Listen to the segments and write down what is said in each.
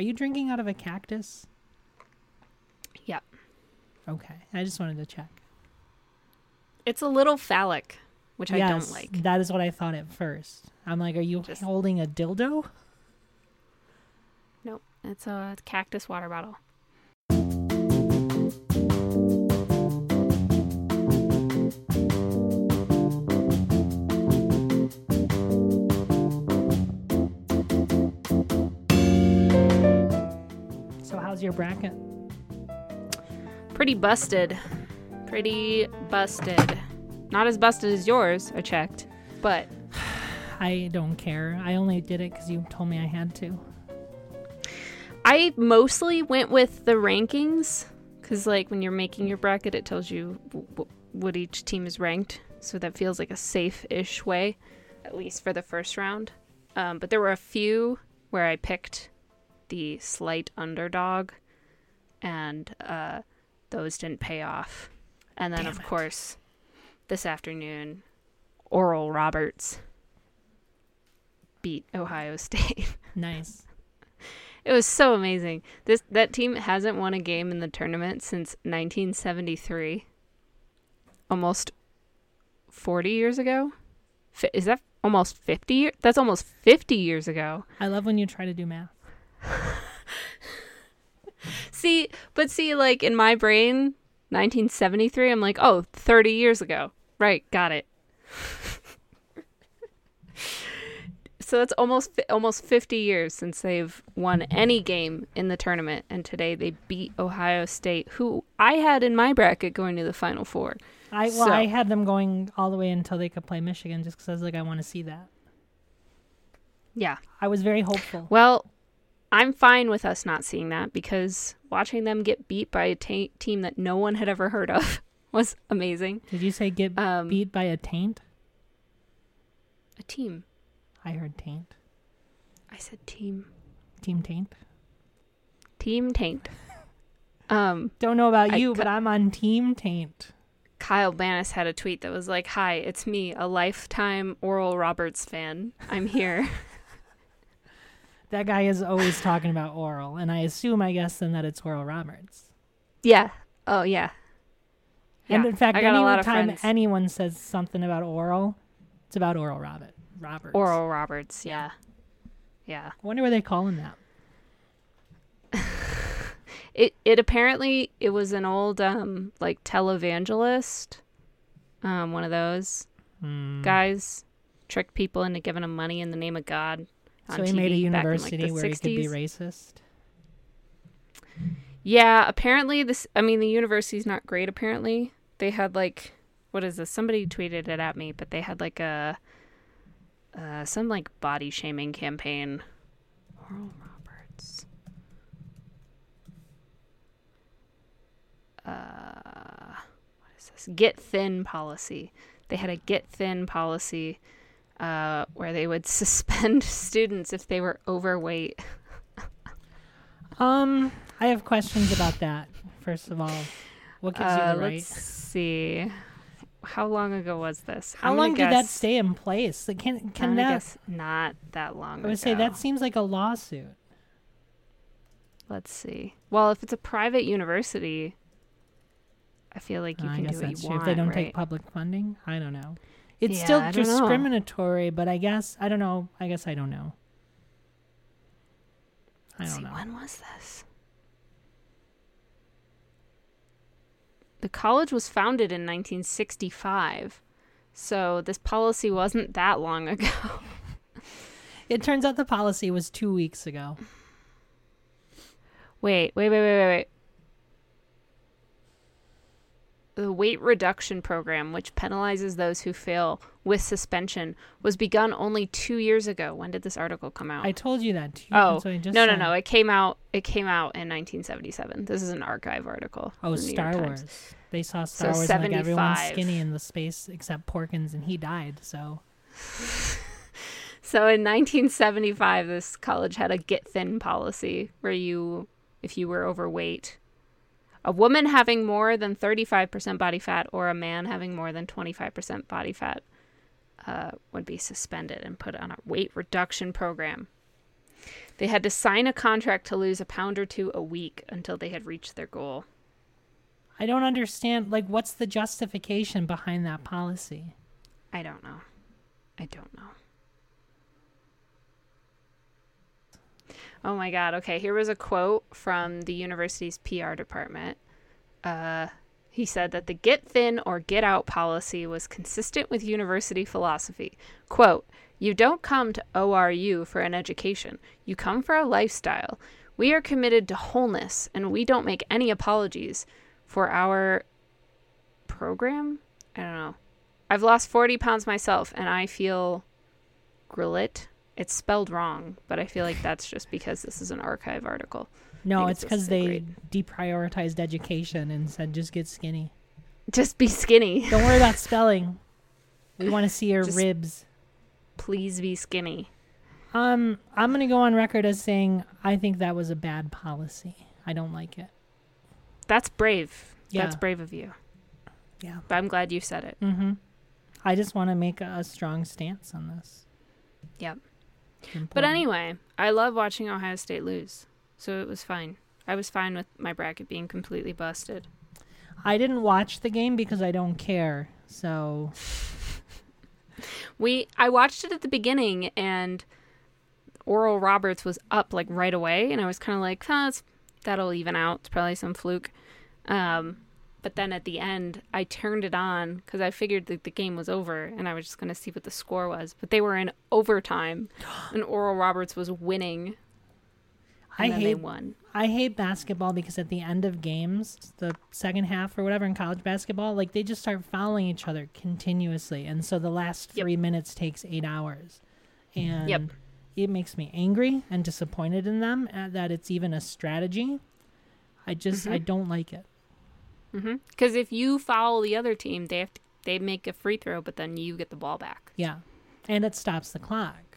Are you drinking out of a cactus? Yep. Okay. I just wanted to check. It's a little phallic, which I don't Yes, like. that is what I thought at first. I'm like, are you holding a dildo? Nope. It's a cactus water bottle. So how's your bracket? Pretty busted. Not as busted as yours, I checked. But I don't care. I only did it because you told me I had to. I mostly went with the rankings. Because, like, when you're making your bracket, it tells you what each team is ranked. So that feels like a safe-ish way, at least for the first round. But there were a few where I picked the slight underdog. And those didn't pay off. And then, of course, this afternoon, Oral Roberts beat Ohio State. Nice. It was so amazing. That team hasn't won a game in the tournament since 1973. Almost 40 years ago? Is that almost 50 years? That's almost 50 years ago. I love when you try to do math. See, like, in my brain, 1973, I'm like, oh, 30 years ago. Right, got it. So that's almost 50 years since they've won any game in the tournament, and today they beat Ohio State, who I had in my bracket going to the Final Four. I had them going all the way until they could play Michigan, just because I was like, I want to see that. Yeah. I was very hopeful. Well, I'm fine with us not seeing that, because watching them get beat by a team that no one had ever heard of was amazing. Did you say get beat by a taint? A team. I heard taint. I said team. Team taint? Team taint. Don't know about you, but I'm on team taint. Kyle Banis had a tweet that was like, "Hi, it's me, a lifetime Oral Roberts fan. I'm here." That guy is always talking about Oral, and I guess then that it's Oral Roberts. Yeah. Oh, yeah. And in fact, anytime anyone says something about Oral, it's about Oral Roberts. Oral Roberts, yeah. Yeah. I wonder where they call him that. It apparently, it was an old, like, televangelist. One of those guys tricked people into giving him money in the name of God. So he made a university where he could be racist? Yeah, apparently the university's not great, apparently. They had, like, what is this? Somebody tweeted it at me, but they had, like, some, like, body shaming campaign. Oral Roberts. What is this? Get thin policy. They had a get thin policy where they would suspend students if they were overweight. I have questions about that. First of all, what gives you the right? Let's see. How long ago was this? How long did that stay in place? Like, can that? Guess not that long ago. I would say that seems like a lawsuit. Let's see. Well, if it's a private university, I feel like you can do what you want. If they don't take public funding, I don't know. It's still discriminatory, but I guess I don't know. I guess I don't know. Let's see, when was this? The college was founded in 1965, so this policy wasn't that long ago. It turns out the policy was 2 weeks ago. Wait. The weight reduction program, which penalizes those who fail with suspension, was begun only 2 years ago. When did this article come out? I told you that. No. It came out in 1977. This is an archive article. Oh, Star Wars. They saw Star Wars and like everyone's skinny in the space except Porkins, and he died, so... So in 1975, this college had a get thin policy where if you were overweight, a woman having more than 35% body fat or a man having more than 25% body fat would be suspended and put on a weight reduction program. They had to sign a contract to lose a pound or two a week until they had reached their goal. I don't understand. Like, what's the justification behind that policy? I don't know. Oh my God. Okay, here was a quote from the university's PR department. He said that the get thin or get out policy was consistent with university philosophy. Quote, "You don't come to ORU for an education. You come for a lifestyle. We are committed to wholeness, and we don't make any apologies for our program." I don't know. "I've lost 40 pounds myself, and I feel grillet." It's spelled wrong, but I feel like that's just because this is an archive article. No, it's because they deprioritized education and said just get skinny. Just be skinny. Don't worry about spelling. We want to see your ribs. Please be skinny. I'm going to go on record as saying I think that was a bad policy. I don't like it. That's brave. Yeah. That's brave of you. Yeah. But I'm glad you said it. Mm-hmm. I just want to make a strong stance on this. Yep. But anyway, I love watching Ohio State lose. So it was fine. I was fine with my bracket being completely busted. I didn't watch the game because I don't care. So I watched it at the beginning, and Oral Roberts was up like right away, and I was kind of like, that'll even out. It's probably some fluke. But then at the end, I turned it on because I figured that the game was over, and I was just going to see what the score was. But they were in overtime, and Oral Roberts was winning. And then they won. I hate basketball because at the end of games, the second half or whatever in college basketball, like they just start fouling each other continuously. And so the last 3 minutes takes 8 hours. And it makes me angry and disappointed in them that it's even a strategy. I don't like it. Because if you foul the other team, they make a free throw, but then you get the ball back. Yeah. And it stops the clock.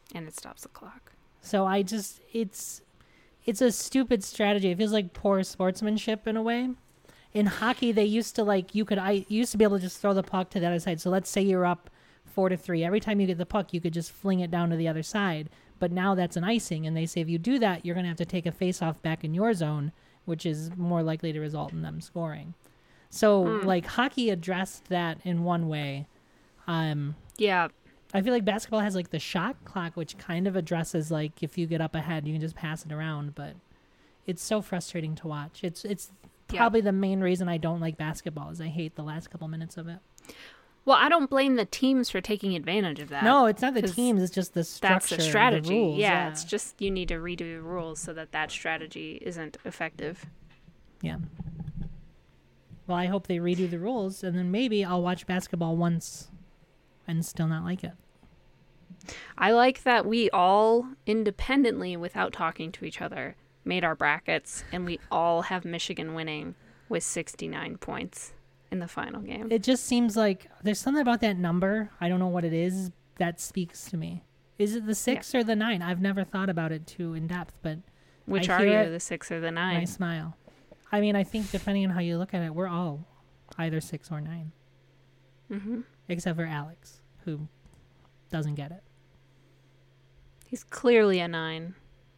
So it's a stupid strategy. It feels like poor sportsmanship in a way. In hockey, they used to you used to be able to just throw the puck to the other side. So let's say you're up 4-3. Every time you get the puck, you could just fling it down to the other side. But now that's an icing, and they say if you do that, you're going to have to take a face-off back in your zone, which is more likely to result in them scoring. So, hockey addressed that in one way. Yeah. I feel like basketball has, the shot clock, which kind of addresses, if you get up ahead, you can just pass it around. But it's so frustrating to watch. It's probably the main reason I don't like basketball is I hate the last couple minutes of it. Well, I don't blame the teams for taking advantage of that. No, it's not the teams. It's just the structure. That's the strategy. The rules. Yeah, it's just you need to redo the rules so that strategy isn't effective. Yeah. Well, I hope they redo the rules, and then maybe I'll watch basketball once and still not like it. I like that we all, independently, without talking to each other, made our brackets, and we all have Michigan winning with 69 points. In the final game. It just seems like there's something about that number. I don't know what it is that speaks to me. Is it the 6 or the 9? I've never thought about it too in depth, but which are you, the 6 or the 9? I smile. I mean, I think depending on how you look at it, we're all either 6 or 9. Mm-hmm. Except for Alex, who doesn't get it. He's clearly a 9.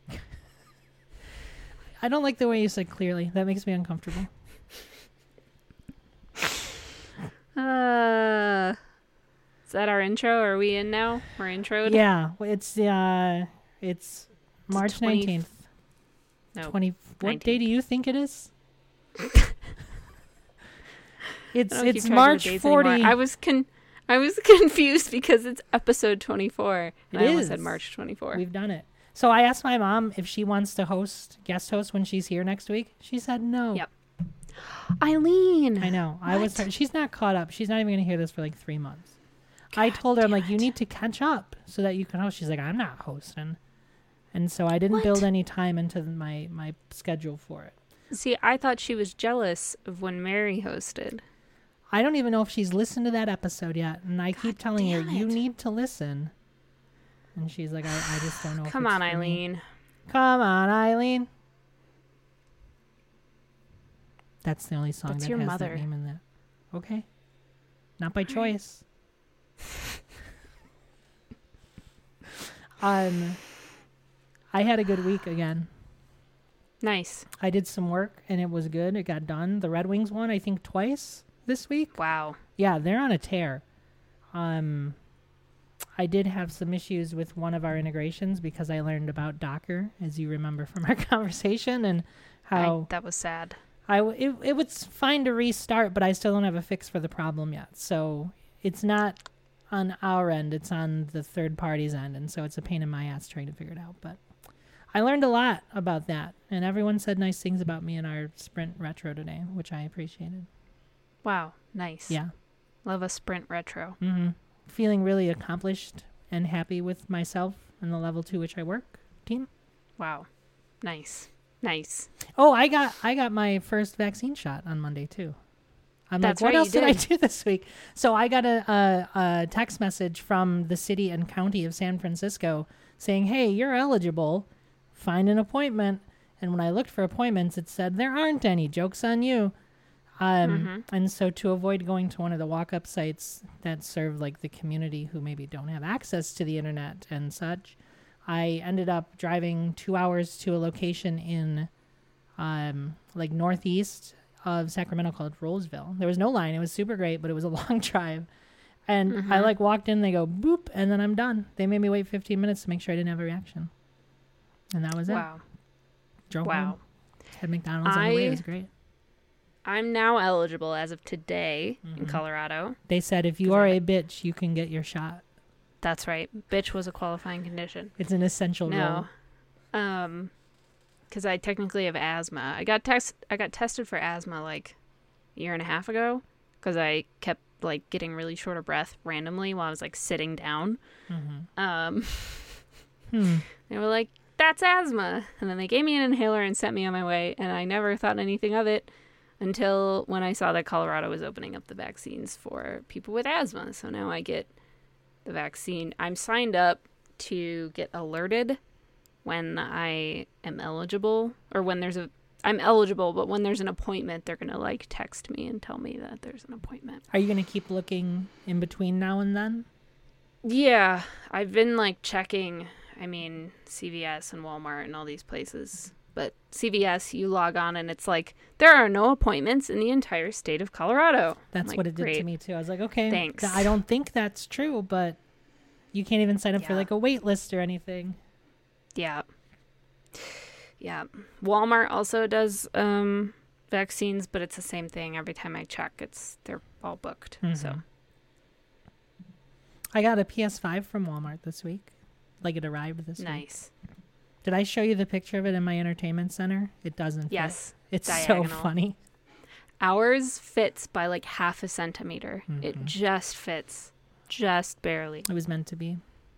I don't like the way you said clearly. That makes me uncomfortable. Is that our intro? Are we in now? We're introed? Yeah, it's March 19th. No. 19th. What day do you think it is? It's March 40. I was confused because it's episode 24. And I almost said March 24. We've done it. So I asked my mom if she wants to guest host when she's here next week. She said no. Yep. Eileen. I know. She's not caught up. She's not even going to hear this for 3 months. God, I told her, I'm you need to catch up so that you can host. She's like, I'm not hosting. And so I didn't build any time into my schedule for it. See, I thought she was jealous of when Mary hosted. I don't even know if she's listened to that episode yet. And I keep telling her, you need to listen. And she's like, I just don't know. Come on, Eileen. Come on, Eileen. That's the only song that has that name in that. Okay. Not by choice. I had a good week again. Nice. I did some work and it was good. It got done. The Red Wings won, I think, twice this week. Wow. Yeah, they're on a tear. I did have some issues with one of our integrations because I learned about Docker, as you remember from our conversation, and how that was sad. it was fine to restart, but I still don't have a fix for the problem yet. So it's not on our end; it's on the third party's end, and so it's a pain in my ass trying to figure it out. But I learned a lot about that, and everyone said nice things about me in our Sprint Retro today, which I appreciated. Wow, nice. Yeah, Love a Sprint Retro. mm-hmm. Feeling really accomplished and happy with myself and the level to which I work team. Wow, nice. Nice. Oh, I got my first vaccine shot on Monday too. I'm That's like, what right, else you did I did. do this week? So I got a text message from the city and county of San Francisco saying, hey, you're eligible. Find an appointment. And when I looked for appointments, it said there aren't any. Joke's on you. And so to avoid going to one of the walk-up sites that serve like the community who maybe don't have access to the internet and such, I ended up driving 2 hours to a location in like northeast of Sacramento called Roseville. There was no line. It was super great, but it was a long drive. And I like walked in, they go boop, and then I'm done. They made me wait 15 minutes to make sure I didn't have a reaction. And that was it. Wow. Drove Wow. home. Had McDonald's on the way. It was great. I'm now eligible as of today in Colorado. They said if you are a bitch, you can get your shot. That's right. Bitch was a qualifying condition. It's an essential role. No. Because I technically have asthma. I got tested for asthma like a year and a half ago because I kept like getting really short of breath randomly while I was like sitting down. They were like, that's asthma. And then they gave me an inhaler and sent me on my way. And I never thought anything of it until when I saw that Colorado was opening up the vaccines for people with asthma. So now I get the vaccine. I'm signed up to get alerted when I am eligible, or when I'm eligible, but when there's an appointment, they're going to like text me and tell me that there's an appointment. Are you going to keep looking in between now and then? Yeah, I've been like checking, CVS and Walmart and all these places. But CVS, you log on and it's like, there are no appointments in the entire state of Colorado. That's like, what it did great. to me too. I was like, okay, Thanks. I don't think that's true, but you can't even sign up for like a wait list or anything. Yeah. Yeah. Walmart also does vaccines, but it's the same thing. Every time I check, they're all booked. So I got a PS5 from Walmart this week. Like it arrived this week. nice. Did I show you the picture of it in my entertainment center? It doesn't. Yes. Fit. It's diagonal. so funny. Ours fits by like half a centimeter. It just fits. Just barely. It was meant to be.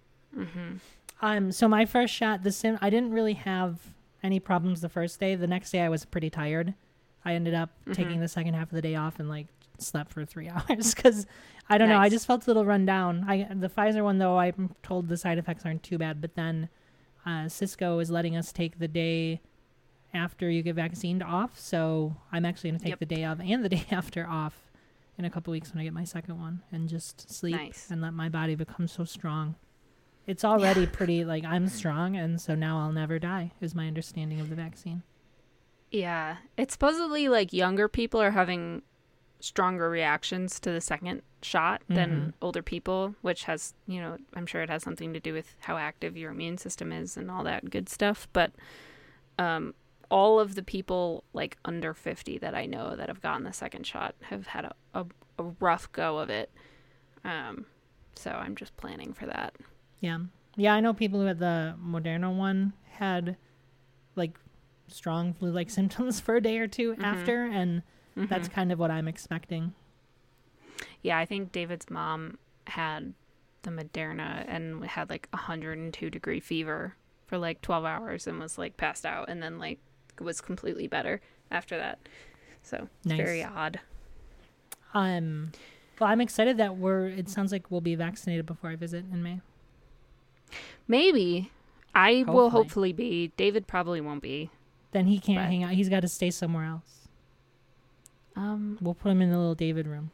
So my first shot, I didn't really have any problems the first day. The next day I was pretty tired. I ended up taking the second half of the day off and like slept for 3 hours because I don't know. I just felt a little run down. The Pfizer one though, I'm told the side effects aren't too bad, but then Cisco is letting us take the day after you get vaccinated off. So I'm actually going to take the day of and the day after off in a couple weeks when I get my second one and just sleep and let my body become so strong. It's already pretty, like, I'm strong, and so now I'll never die, is my understanding of the vaccine. Yeah. It's supposedly, like, younger people are having stronger reactions to the second shot than older people, which has, I'm sure it has something to do with how active your immune system is and all that good stuff. But all of the people, like, under 50 that I know that have gotten the second shot have had a rough go of it. So I'm just planning for that. Yeah. Yeah, I know people who had the Moderna one had, like, strong flu-like symptoms for a day or two after, and that's kind of what I'm expecting. Yeah, I think David's mom had the Moderna and had, like, 102-degree fever for, like, 12 hours and was, like, passed out and then, like, was completely better after that. So, it's very odd. Well, I'm excited that it sounds like we'll be vaccinated before I visit in May. Maybe. I will hopefully be. David probably won't be. Then he can't hang out. He's got to stay somewhere else. We'll put him in the little David room.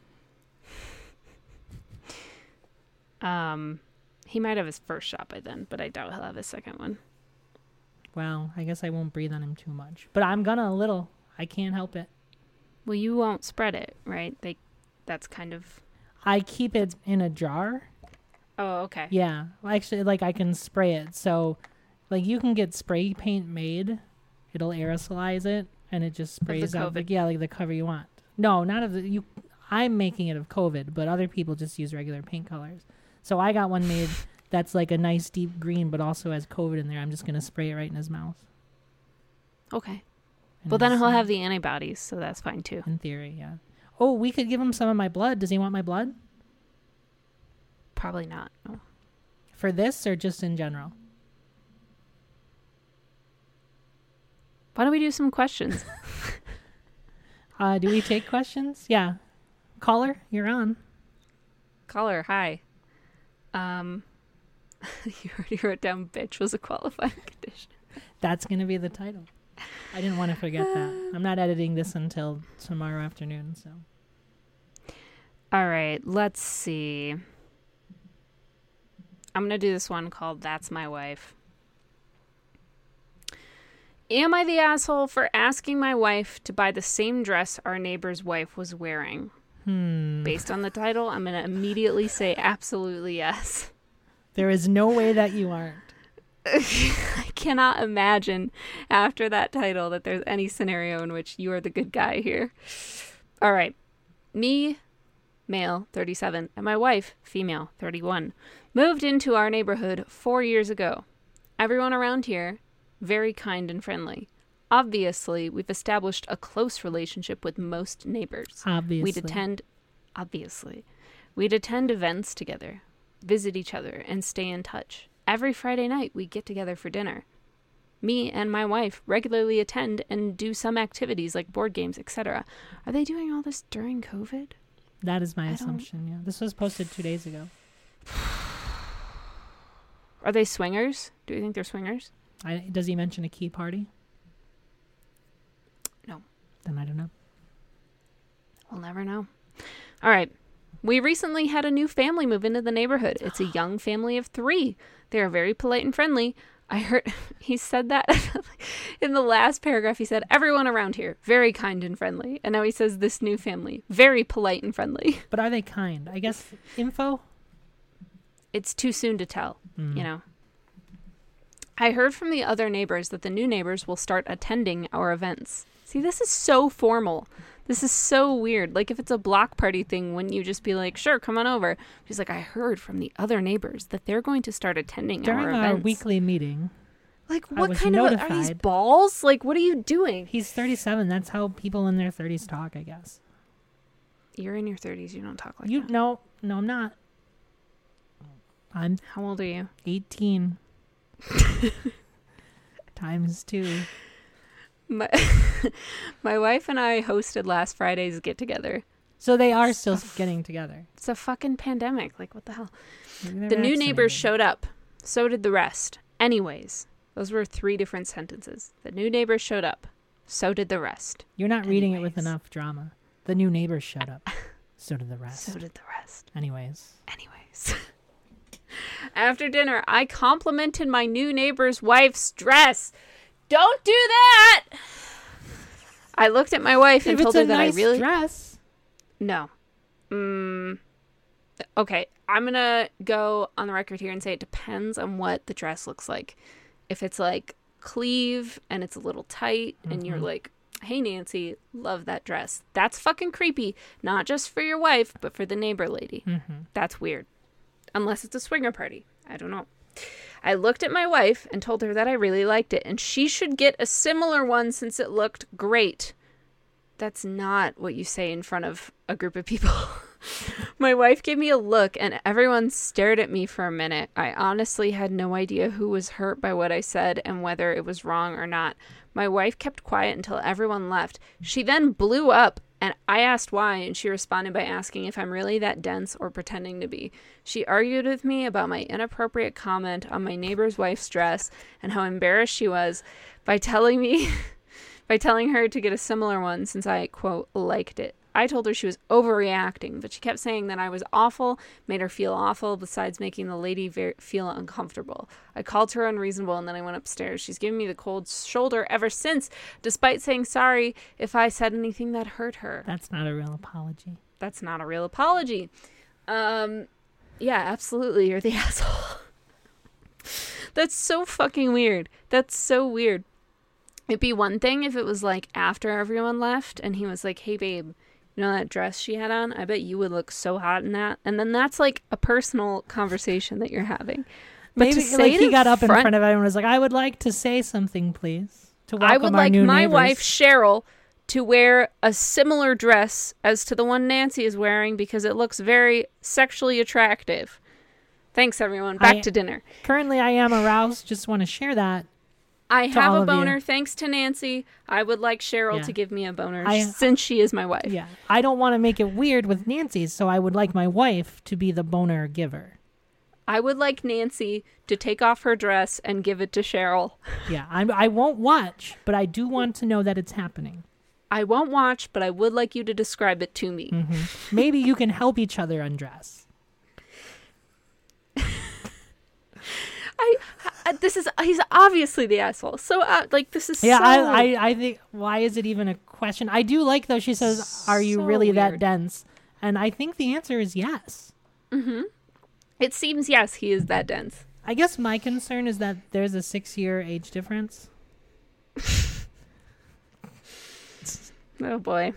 He might have his first shot by then, but I doubt he'll have his second one. Well, I guess I won't breathe on him too much. But I'm gonna a little. I can't help it. Well, you won't spread it, right? That's kind of... I keep it in a jar. Oh, okay. Yeah. Well, actually, like, I can spray it. So, like, you can get spray paint made. It'll aerosolize it, and it just sprays out. Like, yeah, like the cover you want. No, not of the... I'm making it of COVID, but other people just use regular paint colors. So I got one made that's like a nice deep green, but also has COVID in there. I'm just going to spray it right in his mouth. Okay. And Well, then he'll have the antibodies, so that's fine too. In theory, yeah. Oh, we could give him some of my blood. Does he want my blood? Probably not. No. For this or just in general? Why don't we do some questions? Do we take questions? Yeah. Caller, you're on. Caller, hi. You already wrote down bitch was a qualifying condition. That's going to be the title. I didn't want to forget that. I'm not editing this until tomorrow afternoon, so. All right, let's see. I'm going to do this one called That's My Wife. Am I the asshole for asking my wife to buy the same dress our neighbor's wife was wearing? Based on the title, I'm going to immediately say absolutely yes. There is no way that you aren't. I cannot imagine after that title that there's any scenario in which you are the good guy here. All right. Me, male, 37, and my wife, female, 31, moved into our neighborhood 4 years ago. Everyone around here, very kind and friendly. Obviously, we've established a close relationship with most neighbors. Obviously. We'd attend events together, visit each other, and stay in touch. Every Friday night, we get together for dinner. Me and my wife regularly attend and do some activities like board games, etc. Are they doing all this during COVID? That is my assumption, yeah. This was posted 2 days ago. Are they swingers? Do you think they're swingers? Does he mention a key party? No. Then I don't know. We'll never know. All right. We recently had a new family move into the neighborhood. It's a young family of 3. They are very polite and friendly. I heard he said that in the last paragraph. He said, everyone around here, very kind and friendly. And now he says this new family, very polite and friendly. But are they kind? I guess info? It's too soon to tell, you know. I heard from the other neighbors that the new neighbors will start attending our events. See, this is so formal. This is so weird. Like, if it's a block party thing, wouldn't you just be like, sure, come on over? She's like, I heard from the other neighbors that they're going to start attending our events. During our weekly meeting. Like, what kind of... Are these balls? Like, what are you doing? He's 37. That's how people in their 30s talk, I guess. You're in your 30s. You don't talk like that. No, I'm not. How old are you? 18. Times 2. My wife and I hosted last Friday's get-together. So they are still getting together. It's a fucking pandemic. Like, what the hell? The new neighbors showed up. So did the rest. Anyways, those were 3 different sentences. The new neighbors showed up. So did the rest. You're not reading it with enough drama. The new neighbors showed up. So did the rest. So did the rest. Anyways. After dinner, I complimented my new neighbor's wife's dress. Don't do that! I looked at my wife and told her that I really... dress. No. Okay, I'm going to go on the record here and say it depends on what the dress looks like. If it's like sleeve and it's a little tight and you're like, hey, Nancy, love that dress. That's fucking creepy. Not just for your wife, but for the neighbor lady. That's weird. Unless it's a swinger party. I don't know. I looked at my wife and told her that I really liked it, and she should get a similar one since it looked great. That's not what you say in front of a group of people. My wife gave me a look, and everyone stared at me for a minute. I honestly had no idea who was hurt by what I said and whether it was wrong or not. My wife kept quiet until everyone left. She then blew up, and I asked why, and she responded by asking if I'm really that dense or pretending to be. She argued with me about my inappropriate comment on my neighbor's wife's dress and how embarrassed she was by telling her to get a similar one since I, quote, liked it. I told her she was overreacting, but she kept saying that I was awful, made her feel awful, besides making the lady feel uncomfortable. I called her unreasonable, and then I went upstairs. She's given me the cold shoulder ever since, despite saying sorry if I said anything that hurt her. That's not a real apology. That's not a real apology. Yeah, absolutely. You're the asshole. That's so fucking weird. That's so weird. It'd be one thing if it was like after everyone left and he was like, hey babe, you know that dress she had on? I bet you would look so hot in that. And then that's like a personal conversation that you're having. But maybe to say like he got up front, in front of everyone and was like, I would like to say something, please. To welcome I would our like new my neighbors. wife, Cheryl, to wear a similar dress as to the one Nancy is wearing because it looks very sexually attractive. Thanks, everyone. Back to dinner. Currently, I am aroused. Just want to share that. I have a boner thanks to Nancy. I would like Cheryl to give me a boner since she is my wife. Yeah. I don't want to make it weird with Nancy, so I would like my wife to be the boner giver. I would like Nancy to take off her dress and give it to Cheryl. Yeah. I won't watch, but I do want to know that it's happening. I won't watch, but I would like you to describe it to me. Mm-hmm. Maybe you can help each other undress. He's obviously the asshole. So this is I think, why is it even a question? I do like though she says, are you really weird. that dense? And I think the answer is yes. Mm-hmm. It seems yes, he is that dense. I guess my concern is that there's a 6-year age difference. Oh boy.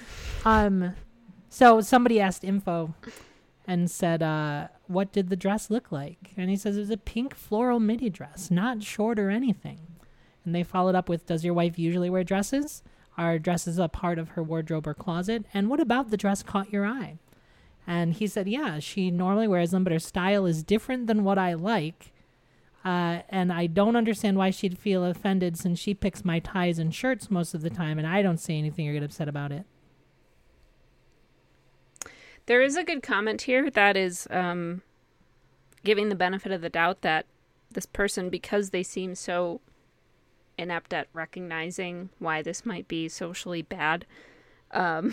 So somebody asked Info and said, what did the dress look like? And he says it was a pink floral midi dress, not short or anything. And they followed up with, does your wife usually wear dresses? Are dresses a part of her wardrobe or closet? And what about the dress caught your eye? And he said, yeah, she normally wears them, but her style is different than what I like. And I don't understand why she'd feel offended since she picks my ties and shirts most of the time, and I don't say anything or get upset about it. There is a good comment here that is giving the benefit of the doubt that this person, because they seem so inept at recognizing why this might be socially bad, and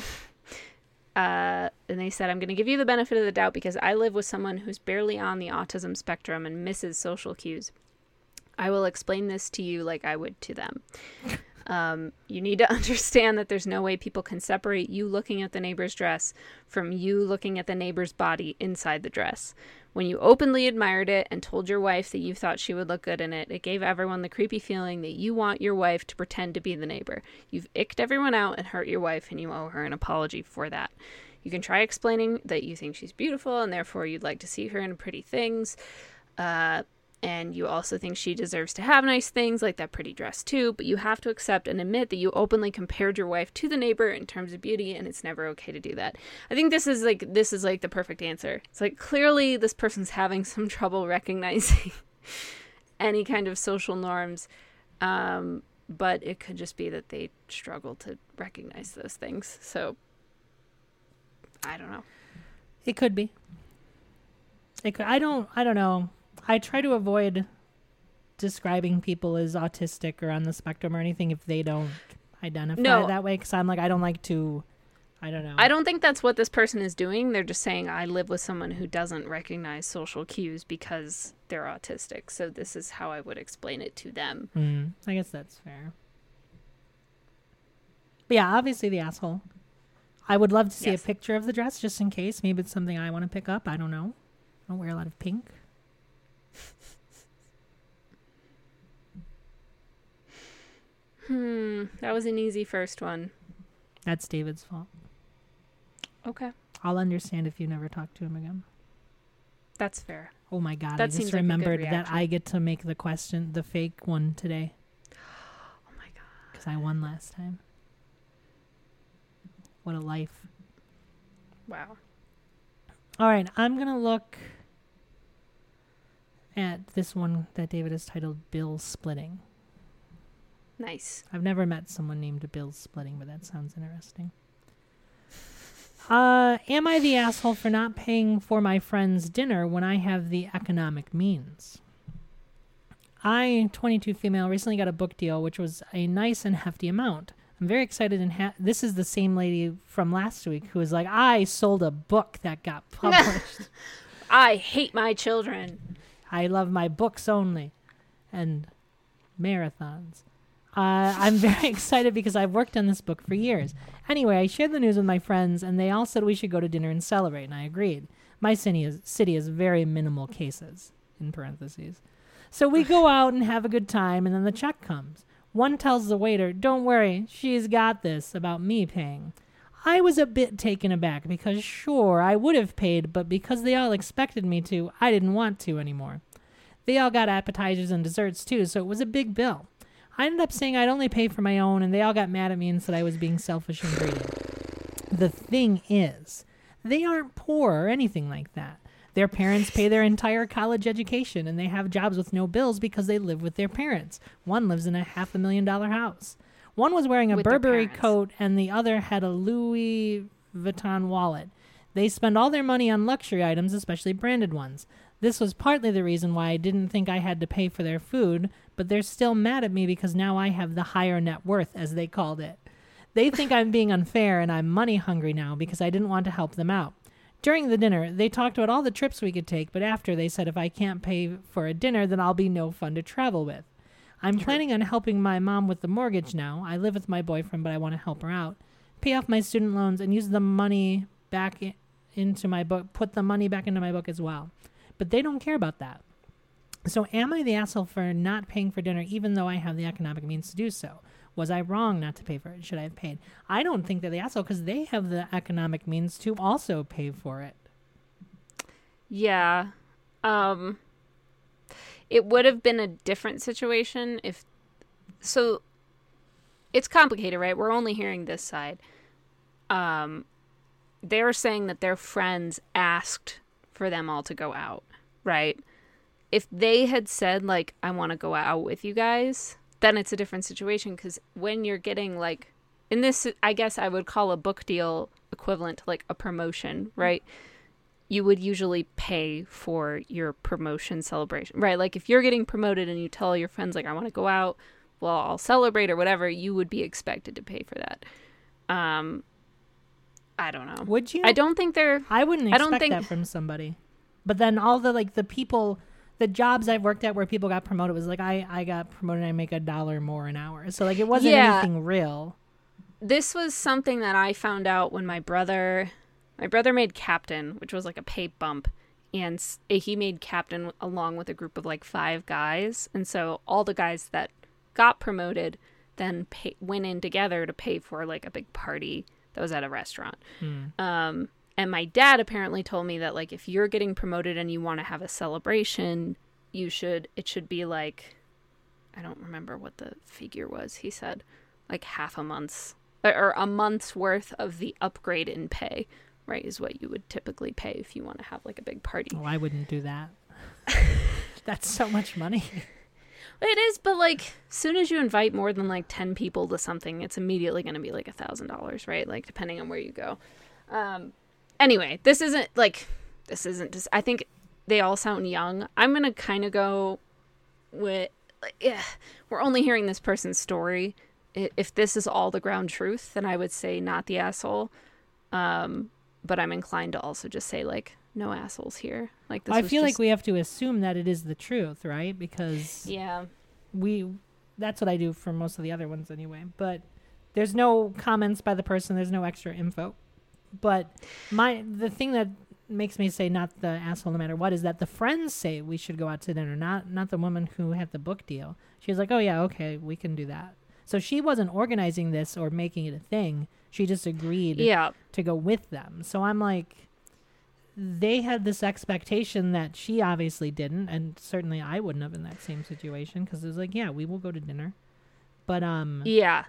they said, I'm going to give you the benefit of the doubt because I live with someone who's barely on the autism spectrum and misses social cues. I will explain this to you like I would to them. You need to understand that there's no way people can separate you looking at the neighbor's dress from you looking at the neighbor's body inside the dress. When you openly admired it and told your wife that you thought she would look good in it, it gave everyone the creepy feeling that you want your wife to pretend to be the neighbor. You've icked everyone out and hurt your wife, and you owe her an apology for that. You can try explaining that you think she's beautiful and therefore you'd like to see her in pretty things. And you also think she deserves to have nice things like that pretty dress too, but you have to accept and admit that you openly compared your wife to the neighbor in terms of beauty, and it's never okay to do that. I think this is like the perfect answer. It's like clearly this person's having some trouble recognizing any kind of social norms, but it could just be that they struggle to recognize those things. So I don't know. It could be. I don't know. I try to avoid describing people as autistic or on the spectrum or anything if they don't identify that way, because I'm like, I don't like to, I don't know. I don't think that's what this person is doing. They're just saying, I live with someone who doesn't recognize social cues because they're autistic. So this is how I would explain it to them. I guess that's fair. But yeah, obviously the asshole. I would love to see a picture of the dress just in case. Maybe it's something I want to pick up. I don't know. I don't wear a lot of pink. That was an easy first one. That's David's fault. Okay. I'll understand if you never talk to him again. That's fair. Oh my God, that I just remembered that I get to make the fake one today. Oh my God. Because I won last time. What a life. Wow. All right, I'm going to look at this one that David has titled Bill Splitting. Nice. I've never met someone named Bill Splitting, but that sounds interesting. Am I the asshole for not paying for my friend's dinner when I have the economic means? I, 22 female, recently got a book deal, which was a nice and hefty amount. I'm very excited, and this is the same lady from last week who was like, I sold a book that got published. I hate my children. I love my books only. And marathons. I'm very excited because I've worked on this book for years. Anyway, I shared the news with my friends, and they all said we should go to dinner and celebrate, and I agreed. My city is very minimal cases, in parentheses. So we go out and have a good time, and then the check comes. One tells the waiter, don't worry, she's got this, about me paying. I was a bit taken aback because sure, I would have paid, but because they all expected me to, I didn't want to anymore. They all got appetizers and desserts too, so it was a big bill. I ended up saying I'd only pay for my own, and they all got mad at me and said I was being selfish and greedy. The thing is, they aren't poor or anything like that. Their parents pay their entire college education, and they have jobs with no bills because they live with their parents. One lives in a $500,000 house. One was wearing a Burberry coat, and the other had a Louis Vuitton wallet. They spend all their money on luxury items, especially branded ones. This was partly the reason why I didn't think I had to pay for their food, but they're still mad at me because now I have the higher net worth, as they called it. They think I'm being unfair, and I'm money hungry now because I didn't want to help them out. During the dinner, they talked about all the trips we could take, but after they said if I can't pay for a dinner, then I'll be no fun to travel with. I'm planning on helping my mom with the mortgage now. I live with my boyfriend, but I want to help her out. Pay off my student loans and use the money back into my book, put the money back into my book as well. But they don't care about that. So am I the asshole for not paying for dinner even though I have the economic means to do so? Was I wrong not to pay for it? Should I have paid? I don't think they're the asshole because they have the economic means to also pay for it. Yeah. It would have been a different situation if... So, it's complicated, right? We're only hearing this side. They're saying that their friends asked for them all to go out, right? If they had said, like, I want to go out with you guys, then it's a different situation because when you're getting, like... In this, I guess I would call a book deal equivalent to, like, a promotion, right? You would usually pay for your promotion celebration, right? Like if you're getting promoted and you tell your friends like, I want to go out, well, I'll celebrate or whatever, you would be expected to pay for that. I don't know. Would you? I don't think they're... I wouldn't expect that from somebody. But then all the, like, the people, the jobs I've worked at where people got promoted was like, I got promoted and I make $1 more an hour. So like it wasn't anything real. This was something that I found out when my brother made captain, which was like a pay bump, and he made captain along with a group of like 5 guys. And so all the guys that got promoted then went in together to pay for like a big party that was at a restaurant. And my dad apparently told me that like if you're getting promoted and you want to have a celebration, it should be like, I don't remember what the figure was. He said like half a month's or a month's worth of the upgrade in pay. Right, is what you would typically pay if you want to have like a big party. Oh, I wouldn't do that. That's so much money. It is, but like, as soon as you invite more than like 10 people to something, it's immediately going to be like $1,000, right? Like, depending on where you go. Anyway, this isn't just, I think they all sound young. I'm going to kind of go with, we're only hearing this person's story. If this is all the ground truth, then I would say not the asshole. But I'm inclined to also just say, like, no assholes here. Like, this I feel like we have to assume that it is the truth, right? Because that's what I do for most of the other ones anyway. But there's no comments by the person. There's no extra info. But the thing that makes me say not the asshole no matter what is that the friends say we should go out to dinner, not the woman who had the book deal. She was like, oh, yeah, okay, we can do that. So she wasn't organizing this or making it a thing. She just agreed to go with them. So I'm like, they had this expectation that she obviously didn't, and certainly I wouldn't have in that same situation because it was like, yeah, we will go to dinner. But I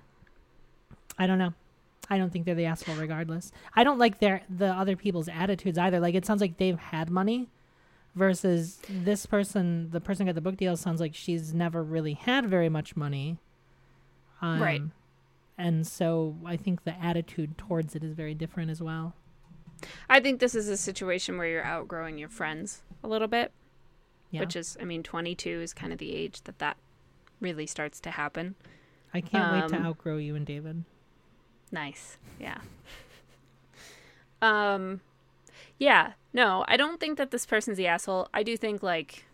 don't know. I don't think they're the asshole regardless. I don't like the other people's attitudes either. Like it sounds like they've had money versus this person, the person who got the book deal, sounds like she's never really had very much money. Right. And so I think the attitude towards it is very different as well. I think this is a situation where you're outgrowing your friends a little bit, which is, 22 is kind of the age that really starts to happen. I can't wait to outgrow you and David. Nice. Yeah. Yeah. No, I don't think that this person's the asshole. I do think, like,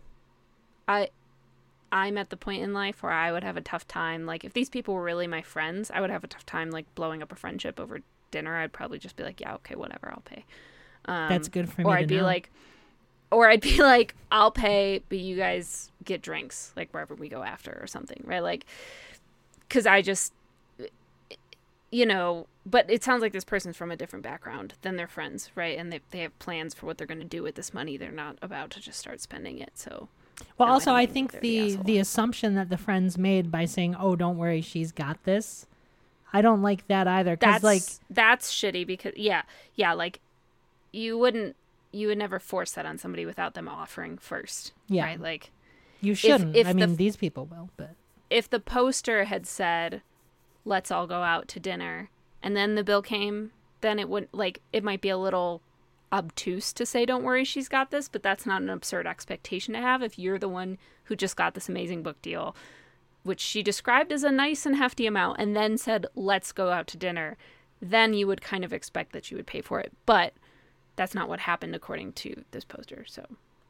I'm at the point in life where I would have a tough time. Like, if these people were really my friends, I would have a tough time, like, blowing up a friendship over dinner. I'd probably just be like, yeah, okay, whatever, I'll pay. That's good for me or to I'd be know. I'd be like, I'll pay, but you guys get drinks, like, wherever we go after or something, right? Like, because I just, you know, but it sounds like this person's from a different background than their friends, right? And they have plans for what they're going to do with this money. They're not about to just start spending it, so... Well, No, also, I I don't think think they're the asshole. the assumption that the friends made by saying, "Oh, don't worry, she's got this," I don't like that either. Because, That's shitty because, yeah, like, you would never force that on somebody without them offering first, yeah, right? Like, you shouldn't. if I mean, these people will, but if the poster had said, let's all go out to dinner, and then the bill came, then it would, like, it might be a little obtuse to say, don't worry, she's got this, but that's not an absurd expectation to have if you're the one who just got this amazing book deal, which she described as a nice and hefty amount, and then said, let's go out to dinner. Then you would kind of expect that she would pay for it. But that's not what happened according to this poster, so